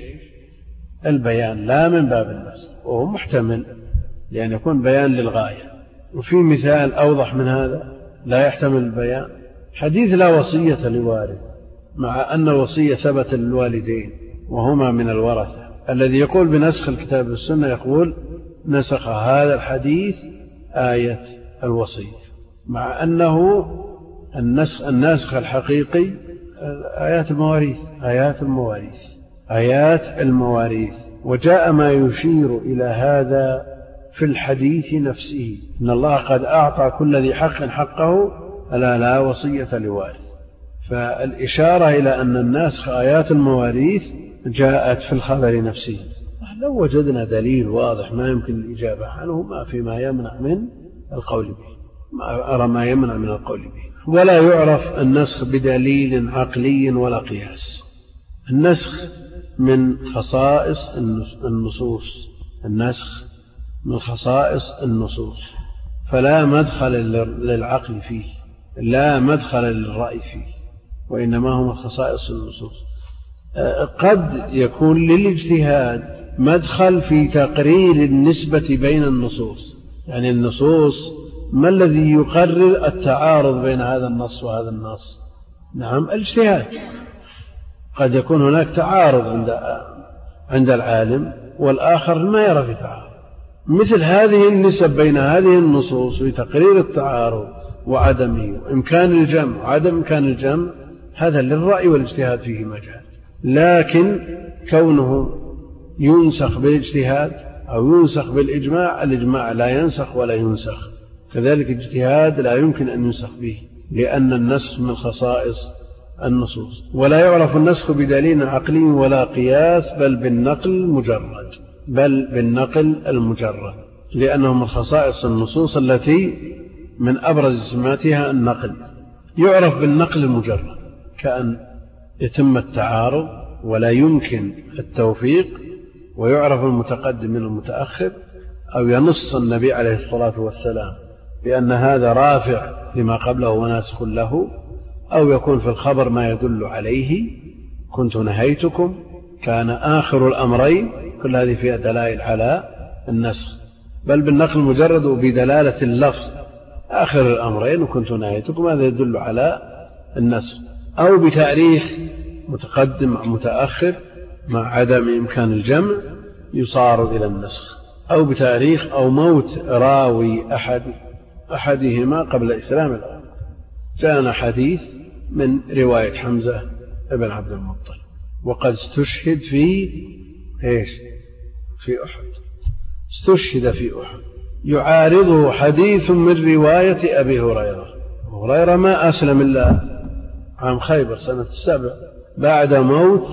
البيان لا من باب النسخ، وهو محتمل لأن يكون بيان للغاية. وفي مثال أوضح من هذا لا يحتمل البيان: حديث لا وصية لوارث، مع أن الوصية ثبت للوالدين وهما من الورثة. الذي يقول بنسخ الكتاب والسنة يقول نسخ هذا الحديث آية الوصية، مع أنه النسخ, النسخ الحقيقي آيات المواريث آيات المواريث آيات المواريث وجاء ما يشير إلى هذا في الحديث نفسه: إن الله قد أعطى كل ذي حق حقه ألا لا وصية لوارث. فالإشارة إلى أن الناسخ آيات المواريث جاءت في الخبر نفسه. لو وجدنا دليل واضح ما يمكن الإجابة عنه ما في ما يمنع من القول به، ما أرى ما يمنع من القول به. ولا يعرف النسخ بدليل عقلي ولا قياس. النسخ من خصائص النصوص النسخ من خصائص النصوص فلا مدخل للعقل فيه، لا مدخل للرأي فيه، وإنما هو من خصائص النصوص. قد يكون للاجتهاد مدخل في تقرير النسبة بين النصوص، يعني النصوص ما الذي يقرر التعارض بين هذا النص وهذا النص؟ نعم، الاجتهاد. قد يكون هناك تعارض عند عند العالم والآخر ما يرى في تعارض، مثل هذه النسب بين هذه النصوص في تقرير التعارض وعدمه وإمكان الجمع وعدم إمكان الجمع، هذا للرأي والاجتهاد فيه مجال. لكن كونه ينسخ بالاجتهاد أو ينسخ بالإجماع، الإجماع لا ينسخ ولا ينسخ، كذلك الاجتهاد لا يمكن أن ينسخ به، لأن النسخ من خصائص النصوص. ولا يعرف النسخ بدليل عقلي ولا قياس، بل بالنقل المجرد بل بالنقل المجرد لأنه من خصائص النصوص التي من أبرز سماتها النقل. يعرف بالنقل المجرد كأن يتم التعارض ولا يمكن التوفيق، ويعرف المتقدم من المتأخر، أو ينص النبي عليه الصلاة والسلام بأن هذا رافع لما قبله وناسخ له، أو يكون في الخبر ما يدل عليه: كنت نهيتكم، كان آخر الأمرين. كل هذه فيها دلائل على النسخ. بل بالنقل المجرد وبدلالة اللفظ آخر الأمرين وكنت نهيتكم، هذا يدل على النسخ. أو بتاريخ متقدم أو متأخر مع عدم إمكان الجمع يصار إلى النسخ، أو بتاريخ أو موت راوي أحد أحدهما قبل إسلام الآخر. جاءنا حديث من رواية حمزة بن عبد المطلب وقد استشهد في إيش؟ في أحد، استشهد في أحد. يعارضه حديث من رواية أبي هريرة. هريرة ما أسلم إلا عام خيبر سنة السبع بعد موت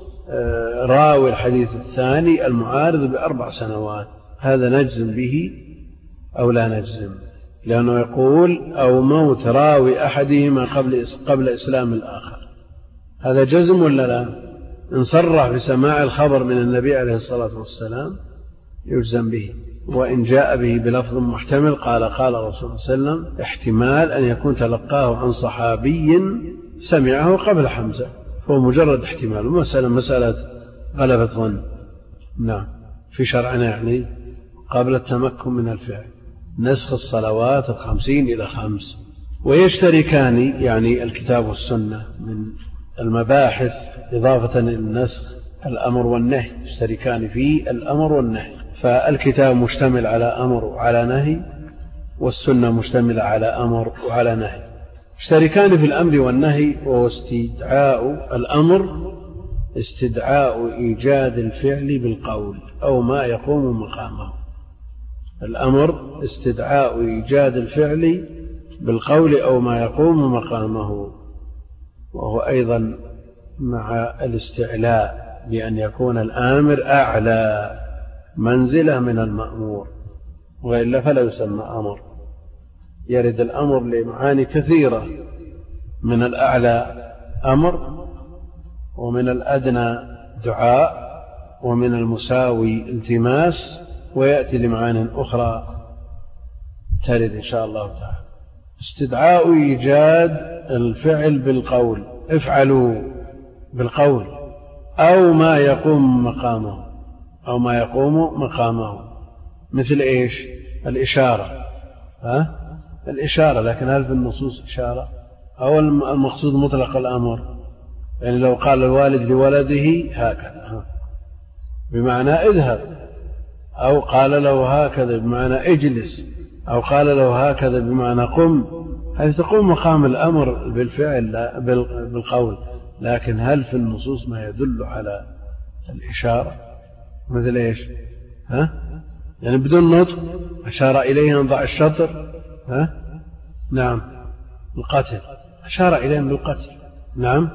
راوي الحديث الثاني المعارض بأربع سنوات. هذا نجزم به أو لا نجزم؟ لأنه يقول أو موت راوي أحدهما قبل قبل إسلام الآخر. هذا جزم ولا لا؟ إن صرح بسماع الخبر من النبي عليه الصلاة والسلام يجزم به، وإن جاء به بلفظ محتمل قال قال الرسول صلى الله عليه وسلم احتمال أن يكون تلقاه عن صحابي سمعه قبل حمزة، فهو مجرد احتمال، ومسألة مسألة غلبة ظن. نعم، في شرعنا يعني قبل التمكن من الفعل نسخ الصلوات الخمسين إلى خمس. ويشتركان يعني الكتاب والسنة من المباحث إضافة إلى النسخ الأمر والنهي، يشتركان في الأمر والنهي. فالكتاب مشتمل على أمر وعلى نهي، والسنة مشتملة على أمر وعلى نهي. يشتركان في الأمر والنهي، وهو استدعاء الأمر استدعاء إيجاد الفعل بالقول أو ما يقوم مقامه. الأمر استدعاء إيجاد الفعل بالقول أو ما يقوم مقامه، وهو أيضا مع الاستعلاء بأن يكون الآمر أعلى منزلة من المأمور، وإلا فلا يسمى أمر. يرد الأمر لمعاني كثيرة، من الأعلى أمر، ومن الأدنى دعاء، ومن المساوي التماس، ويأتي لمعان أخرى ترد إن شاء الله تعالى. استدعاء إيجاد الفعل بالقول، افعلوا بالقول أو ما يقوم مقامه أو ما يقوم مقامه، مثل إيش؟ الإشارة، ها؟ الإشارة، لكن هل في النصوص إشارة أو المقصود مطلق الأمر؟ يعني لو قال الوالد لولده هكذا بمعنى اذهب، أو قال له هكذا بمعنى اجلس، أو قال له هكذا بمعنى قم، هذه تقوم مقام الأمر بالفعل لا بالقول. لكن هل في النصوص ما يدل على الإشارة؟ مثل إيش؟ ها؟ يعني بدون نطق أشار إليه أن ضع الشطر، ها؟ نعم، القتل، أشار إليه بالقتل. نعم،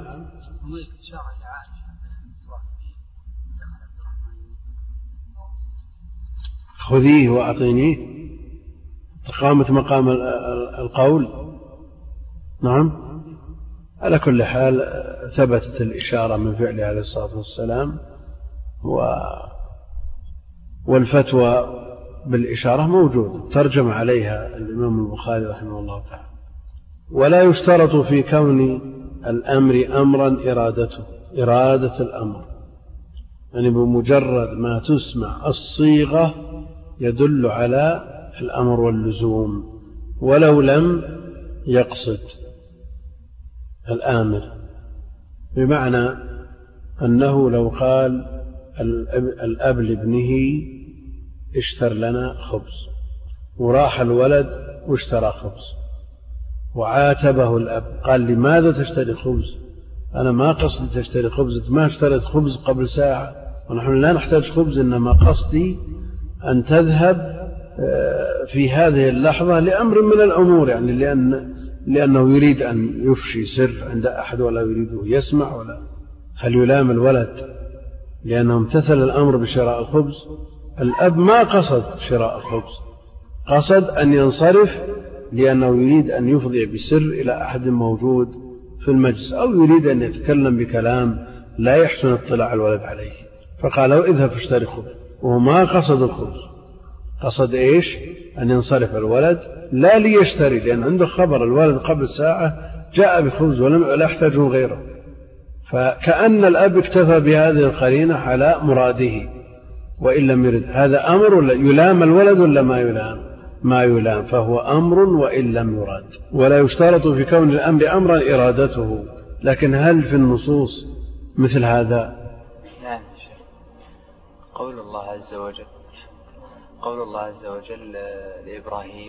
خذيه وأعطينيه، قامت مقام القول. نعم، على كل حال ثبتت الإشارة من فعله عليه الصلاة والسلام، والفتوى بالإشارة موجودة ترجم عليها الإمام البخاري رحمه الله تعالى. ولا يشترط في كون الأمر أمرا إرادته، إرادة الأمر يعني بمجرد ما تسمع الصيغة يدل على الأمر واللزوم، ولو لم يقصد الآمر. بمعنى أنه لو قال الأب لابنه اشتر لنا خبز، وراح الولد واشترى خبز، وعاتبه الأب قال لماذا تشتري خبز؟ أنا ما قصدي تشتري خبز، ما اشتريت خبز قبل ساعة، ونحن لا نحتاج خبز، إنما قصدي أن تذهب في هذه اللحظة لأمر من الأمور، يعني لأن لأنه يريد أن يفشي سر عند أحد ولا يريده يسمع. ولا هل يلام الولد لأنه امتثل الأمر بشراء الخبز؟ الأب ما قصد شراء الخبز، قصد أن ينصرف لأنه يريد أن يفضي بسر إلى أحد موجود في المجلس، أو يريد أن يتكلم بكلام لا يحسن اطلاع الولد عليه، فقال له اذهب فاشتري خبز، وهو ما قصد الخبز، قصد إيش؟ أن ينصرف الولد لا ليشتري، لأن عنده خبر الولد قبل ساعة جاء بخبز ولم لا يحتاج غيره. فكأن الأب اكتفى بهذه القرينة على مراده، وإن لم يرد، هذا أمر ولا يلام الولد ولا ما يلام؟ ما يلام، فهو أمر وإن لم يرد. ولا يشترط في كون الأمر أمرا إرادته، لكن هل في النصوص مثل هذا؟ نعم شيخ. قول الله عز وجل قول الله عز وجل لإبراهيم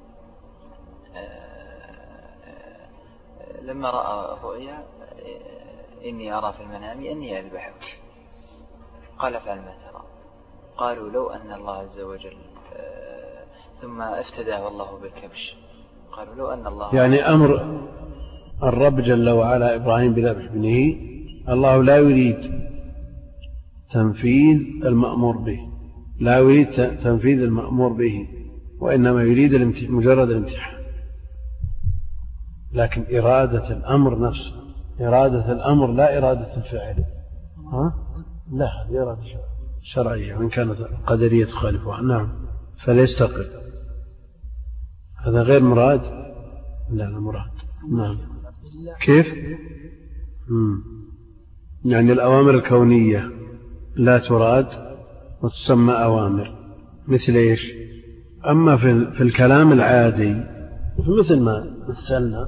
لما رأى الرؤيا إني أرى في المنام أني أذبحك قال افعل ما ترى. قالوا لو أن الله عز وجل ثم افتداه الله بالكبش. قالوا لو أن الله يعني أمر الرب جل وعلا إبراهيم بذبح ابنه، الله لا يريد تنفيذ المأمور به، لا يريد تنفيذ المأمور به، وإنما يريد مجرد الامتحان. لكن إرادة الأمر نفسه، إرادة الأمر لا إرادة الفعل. ها؟ لا، هذه إرادة شرعية وإن كانت القدرية تخالفها. نعم، فليستقل، هذا غير مراد. لا لا مراد. نعم. كيف؟ مم. يعني الأوامر الكونية لا تراد وتسمى أوامر، مثل إيش؟ أما في, في الكلام العادي مثل ما مثلنا،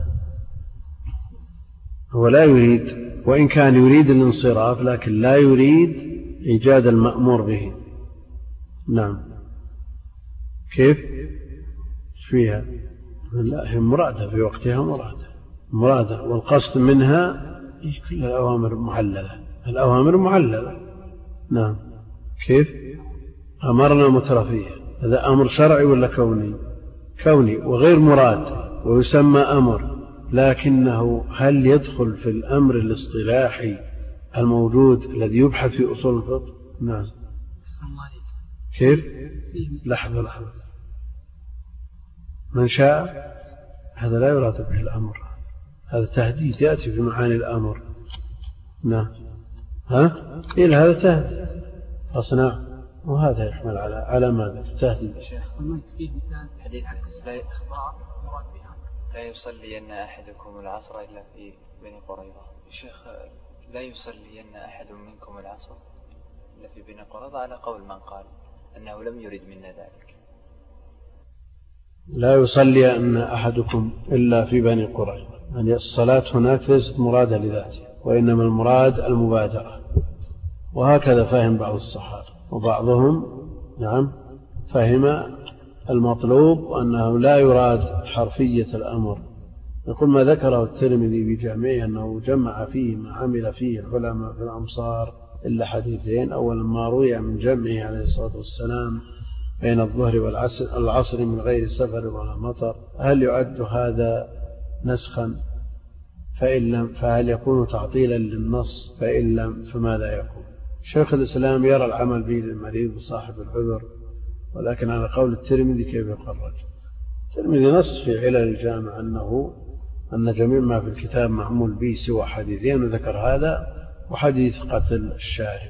هو لا يريد، وإن كان يريد الانصراف لكن لا يريد إيجاد المأمور به. نعم. كيف؟ فيها لا، هي مرادة في وقتها، مرادة مرادة والقصد منها كل الأوامر معللة، الأوامر معللة. نعم. كيف؟ أمرنا مترفيه، هذا أمر شرعي ولا كوني؟ كوني وغير مراد ويسمى أمر، لكنه هل يدخل في الأمر الاصطلاحي الموجود الذي يبحث في أصول الفقه؟ نعم. كيف؟ لحظة لحظة، من شاء، هذا لا يراد به الأمر، هذا تهديد يأتي في معاني الأمر. نعم. ها؟ إيه هذا تهديد أصنع، وهذا يحمل على على ماذا؟ تهديد. حديث لا يصلين أحدكم العصر إلا في بني قريظة. شيخ، لا يصلين أحد منكم العصر إلا في بني قريظة على قول من قال أنه لم يرد منا ذلك. لا يصلي أن أحدكم إلا في بني قريظة، يعني الصلاة هناك ليست مرادة لذاته، وإنما المراد المبادرة، وهكذا فهم بعض الصحابة، وبعضهم نعم فهم المطلوب وأنه لا يراد حرفية الأمر. يقول ما ذكره الترمذي بجامعه أنه جمع فيه ما عمل فيه العلماء في الأمصار إلا حديثين. أولا ما روي من جمعه عليه الصلاة والسلام بين الظهر والعصر من غير سفر ولا مطر، هل يعد هذا نسخا؟ فإن لم فهل يكون تعطيلا للنص؟ فإن لم فماذا يكون؟ شيخ الإسلام يرى العمل به للمريض وصاحب العذر، ولكن على قول الترمذي كيف يخرج؟ الترمذي نص في علل الجامع أنه أن جميع ما في الكتاب معمول به سوى حديثين، وذكر هذا وحديث قتل الشارب.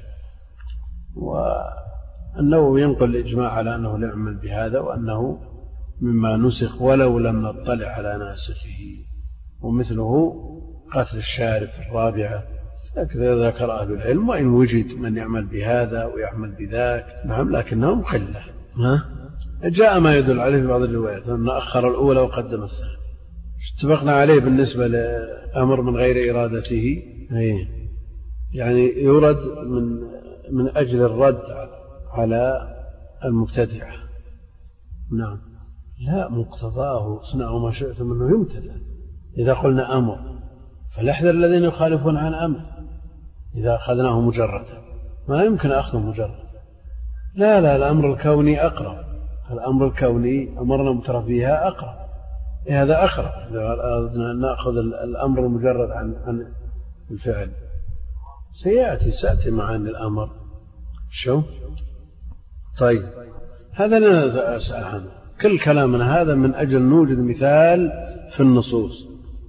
والنووي ينقل الإجماع على أنه لا يعمل بهذا، وأنه مما نسخ ولو لم نطلع على ناسخه، ومثله قتل الشارب في الرابعة. هكذا ذكر أهل العلم، وإن وجد من يعمل بهذا ويعمل بذاك نعم، لكنهم قلة. جاء ما يدل عليه في بعض الروايات أن أخر الأولى وقدم الثانية. اتفقنا عليه بالنسبة لأمر من غير إرادته، يعني يرد من من أجل الرد على المبتدعة. نعم. لا، مقتضاه اصنعوا ما شئتم منه يمتثل. إذا قلنا أمر فليحذر الذين يخالفون عن أمر، إذا أخذناه مجردا ما يمكن أخذه مجرد. لا لا، الأمر الكوني أقرب، الأمر الكوني أمرنا مترفيها أقرب، هذا أقرب إذا أردنا أن نأخذ الأمر المجرد عن عن الفعل. سيأتي سأتي معاني الأمر شو. طيب، هذا لا أسأل عنه، كل كلامنا هذا من أجل نوجد مثال في النصوص.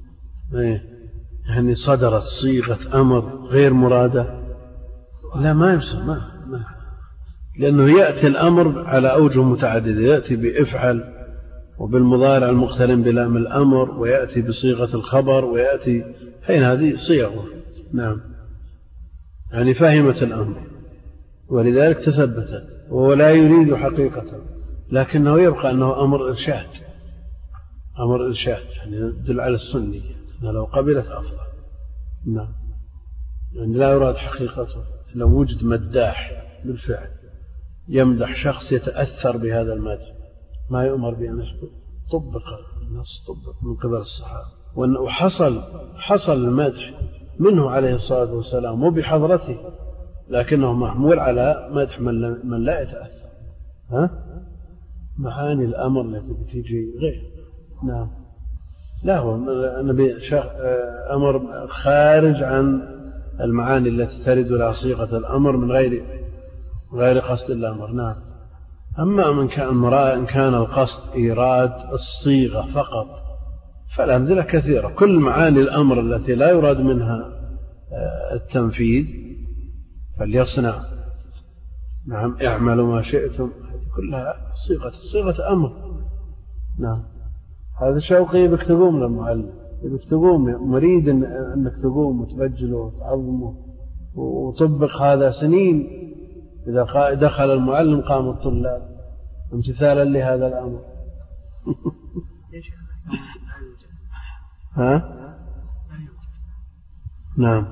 يعني صدرت صيغة أمر غير مرادة، لا ما يمسك، ما ما لأنه يأتي الأمر على أوجه متعددة، يأتي بإفعل وبالمضارع المقترن بلام الأمر، ويأتي بصيغة الخبر، ويأتي فين هذه صيغه. نعم، يعني فهمت الأمر. ولذلك تثبتت، وهو لا يريد حقيقة، لكنه يبقى أنه أمر إرشاد، أمر إرشاد يعني يدل على السنية، لو قبلت أفضل. نعم، يعني لا يراد حقيقته. لو وجد مداح بالفعل يمدح شخص يتأثر بهذا المدح، ما يؤمر بأن طبق النص، طبق من قبل الصحابة، وحصل حصل المدح منه عليه الصلاة والسلام وبحضرته، لكنه محمول على مدح من لا يتأثر. ها؟ معاني الأمر التي بتيجي غير. نعم، لا هو النبي أمر خارج عن المعاني التي ترد لها صيغة الأمر من غير غير قصد الأمر. نعم. أما من كان مراد إن كان القصد إيراد الصيغة فقط فالأمثلة كثيرة. كل معاني الأمر التي لا يراد منها التنفيذ فليصنع. نعم، اعملوا ما شئتم، كلها صيغة صيغة أمر. نعم، هذا شوقي بكتبوم للمعلم، بكتبوم مريد أنك تقوم وتبجله وتعظمه وطبق هذا سنين. إذا دخل المعلم قام الطلاب امتثالا لهذا الأمر. ها؟ نعم.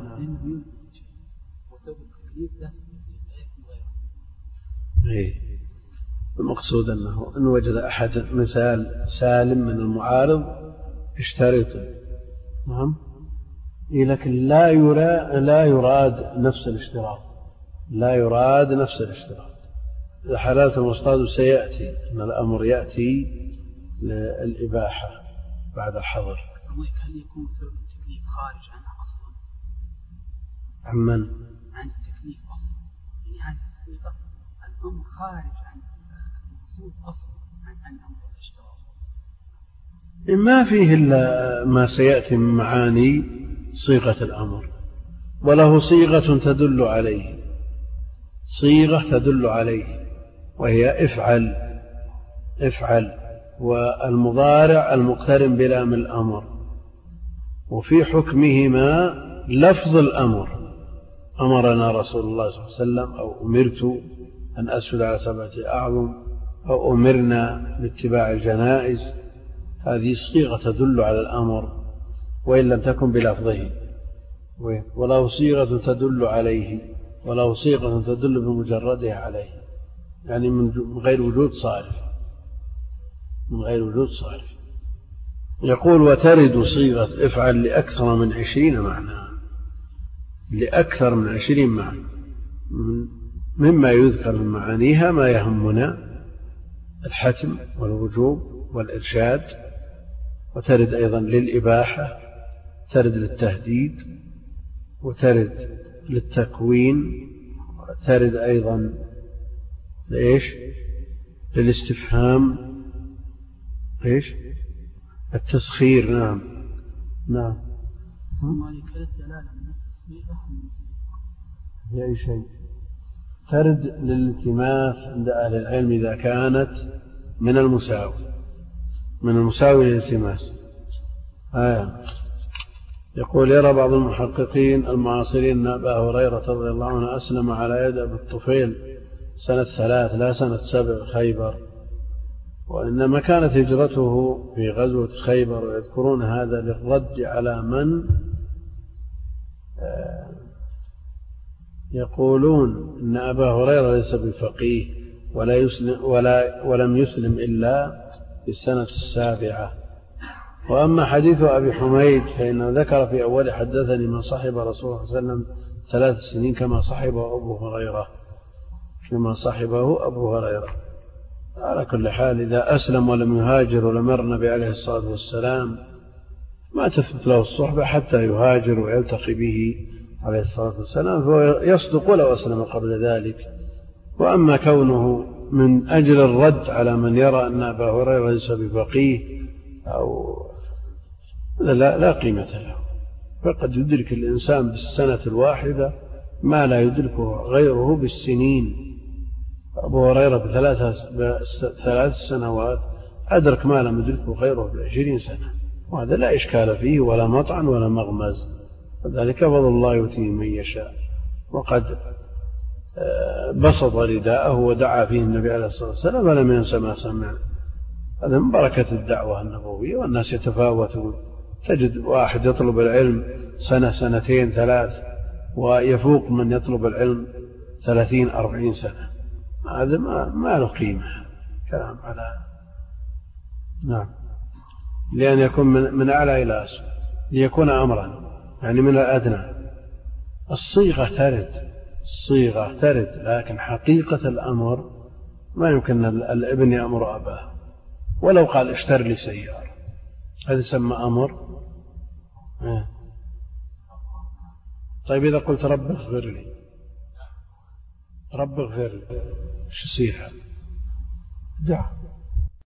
إيه. المقصود أنه إن وجد أحد مثال سالم من المعارض اشترطه. نعم. إيه، لكن لا يراد لا يراد نفس الاشتراط، لا يراد نفس الاشتراط. إذا حالات المصطاد سيأتي أن الأمر يأتي للإباحة بعد الحظر. هل يكون سبب التكليف خارج عنها أصلا؟ عمن؟ عن التكليف أصلا، يعني هذه الصيغة الأمر خارج عن المقصود أصلا عن عن أمر الاشتراط. ما فيه إلا ما سيأتي من معاني صيغة الأمر، وله صيغة تدل عليه، صيغة تدل عليه وهي افعل افعل، والمضارع المقترن بلام الأمر، وفي حكمهما لفظ الأمر. أمرنا رسول الله صلى الله عليه وسلم، أو أمرت أن أسجد على سبعة أعظم، أو أمرنا باتباع الجنائز. هذه صيغة تدل على الأمر وإن لم تكن بلفظه، وله صيغة تدل عليه، وله صيغة تدل بمجردها عليه، يعني من غير وجود صارف، من غير وجود صارف. يقول وترد صيغة افعل لأكثر من عشرين معنى، لأكثر من عشرين معنى. مما يذكر من معانيها ما يهمنا: الحتم والوجوب والإرشاد، وترد أيضا للإباحة، ترد للتهديد، وترد للتكوين، وترد أيضا لإيش؟ للاستفهام، إيش؟ التسخير. نعم نعم. هي أي شيء ترد للالتماس عند أهل العلم إذا كانت من المساوي، من المساوي للالتماس. آه. يقول يرى بعض المحققين المعاصرين أن أبا هريرة رضي الله عنه أسلم على يد أبي الطفيل سنة ثلاث لا سنة سبع خيبر، وإنما كانت هجرته في غزوة خيبر، ويذكرون هذا للرد على من يقولون أن أبا هريرة ليس بفقيه ولا يسلم ولا ولم يسلم إلا في السنة السابعة. وأما حديث أبي حميد فإنه ذكر في أول حدثني من صحب رسول الله صلى الله عليه وسلم ثلاث سنين كما صحبه أبو هريرة، كما صحبه أبو هريرة. على كل حال إذا أسلم ولم يهاجر ولم ير النبي عليه الصلاة والسلام ما تثبت له الصحبة حتى يهاجر ويلتقي به عليه الصلاة والسلام، فهو يصدق لو أسلم قبل ذلك. وأما كونه من أجل الرد على من يرى أن أبا هريرة ليس بفقيه أو لا, لا قيمة له، فقد يدرك الإنسان بالسنة الواحدة ما لا يدركه غيره بالسنين. أبو هريرة بثلاث سنوات أدرك ما لم يدركه غيره بعشرين سنة، وهذا لا إشكال فيه ولا مطعن ولا مغمز، وذلك فضل الله يؤتيه من يشاء. وقد بسط رداءه ودعا فيه النبي عليه الصلاة والسلام ولم ينس ما سمع. هذا من بركة الدعوة النبوية. والناس يتفاوتون، تجد واحد يطلب العلم سنة سنتين ثلاث، ويفوق من يطلب العلم ثلاثين أربعين سنة. هذا ما, ما له قيمة كلام على نعم، لأن يكون من, من أعلى إلى أسفل، ليكون أمرا يعني من الأدنى. الصيغة ترد، الصيغة ترد، لكن حقيقة الأمر ما يمكن الابن يأمر أباه ولو قال اشتر لي سيارة، هذا يسمى أمر. طيب إذا قلت رب اغفر لي، رب اغفر لي، ايش يصير؟ دع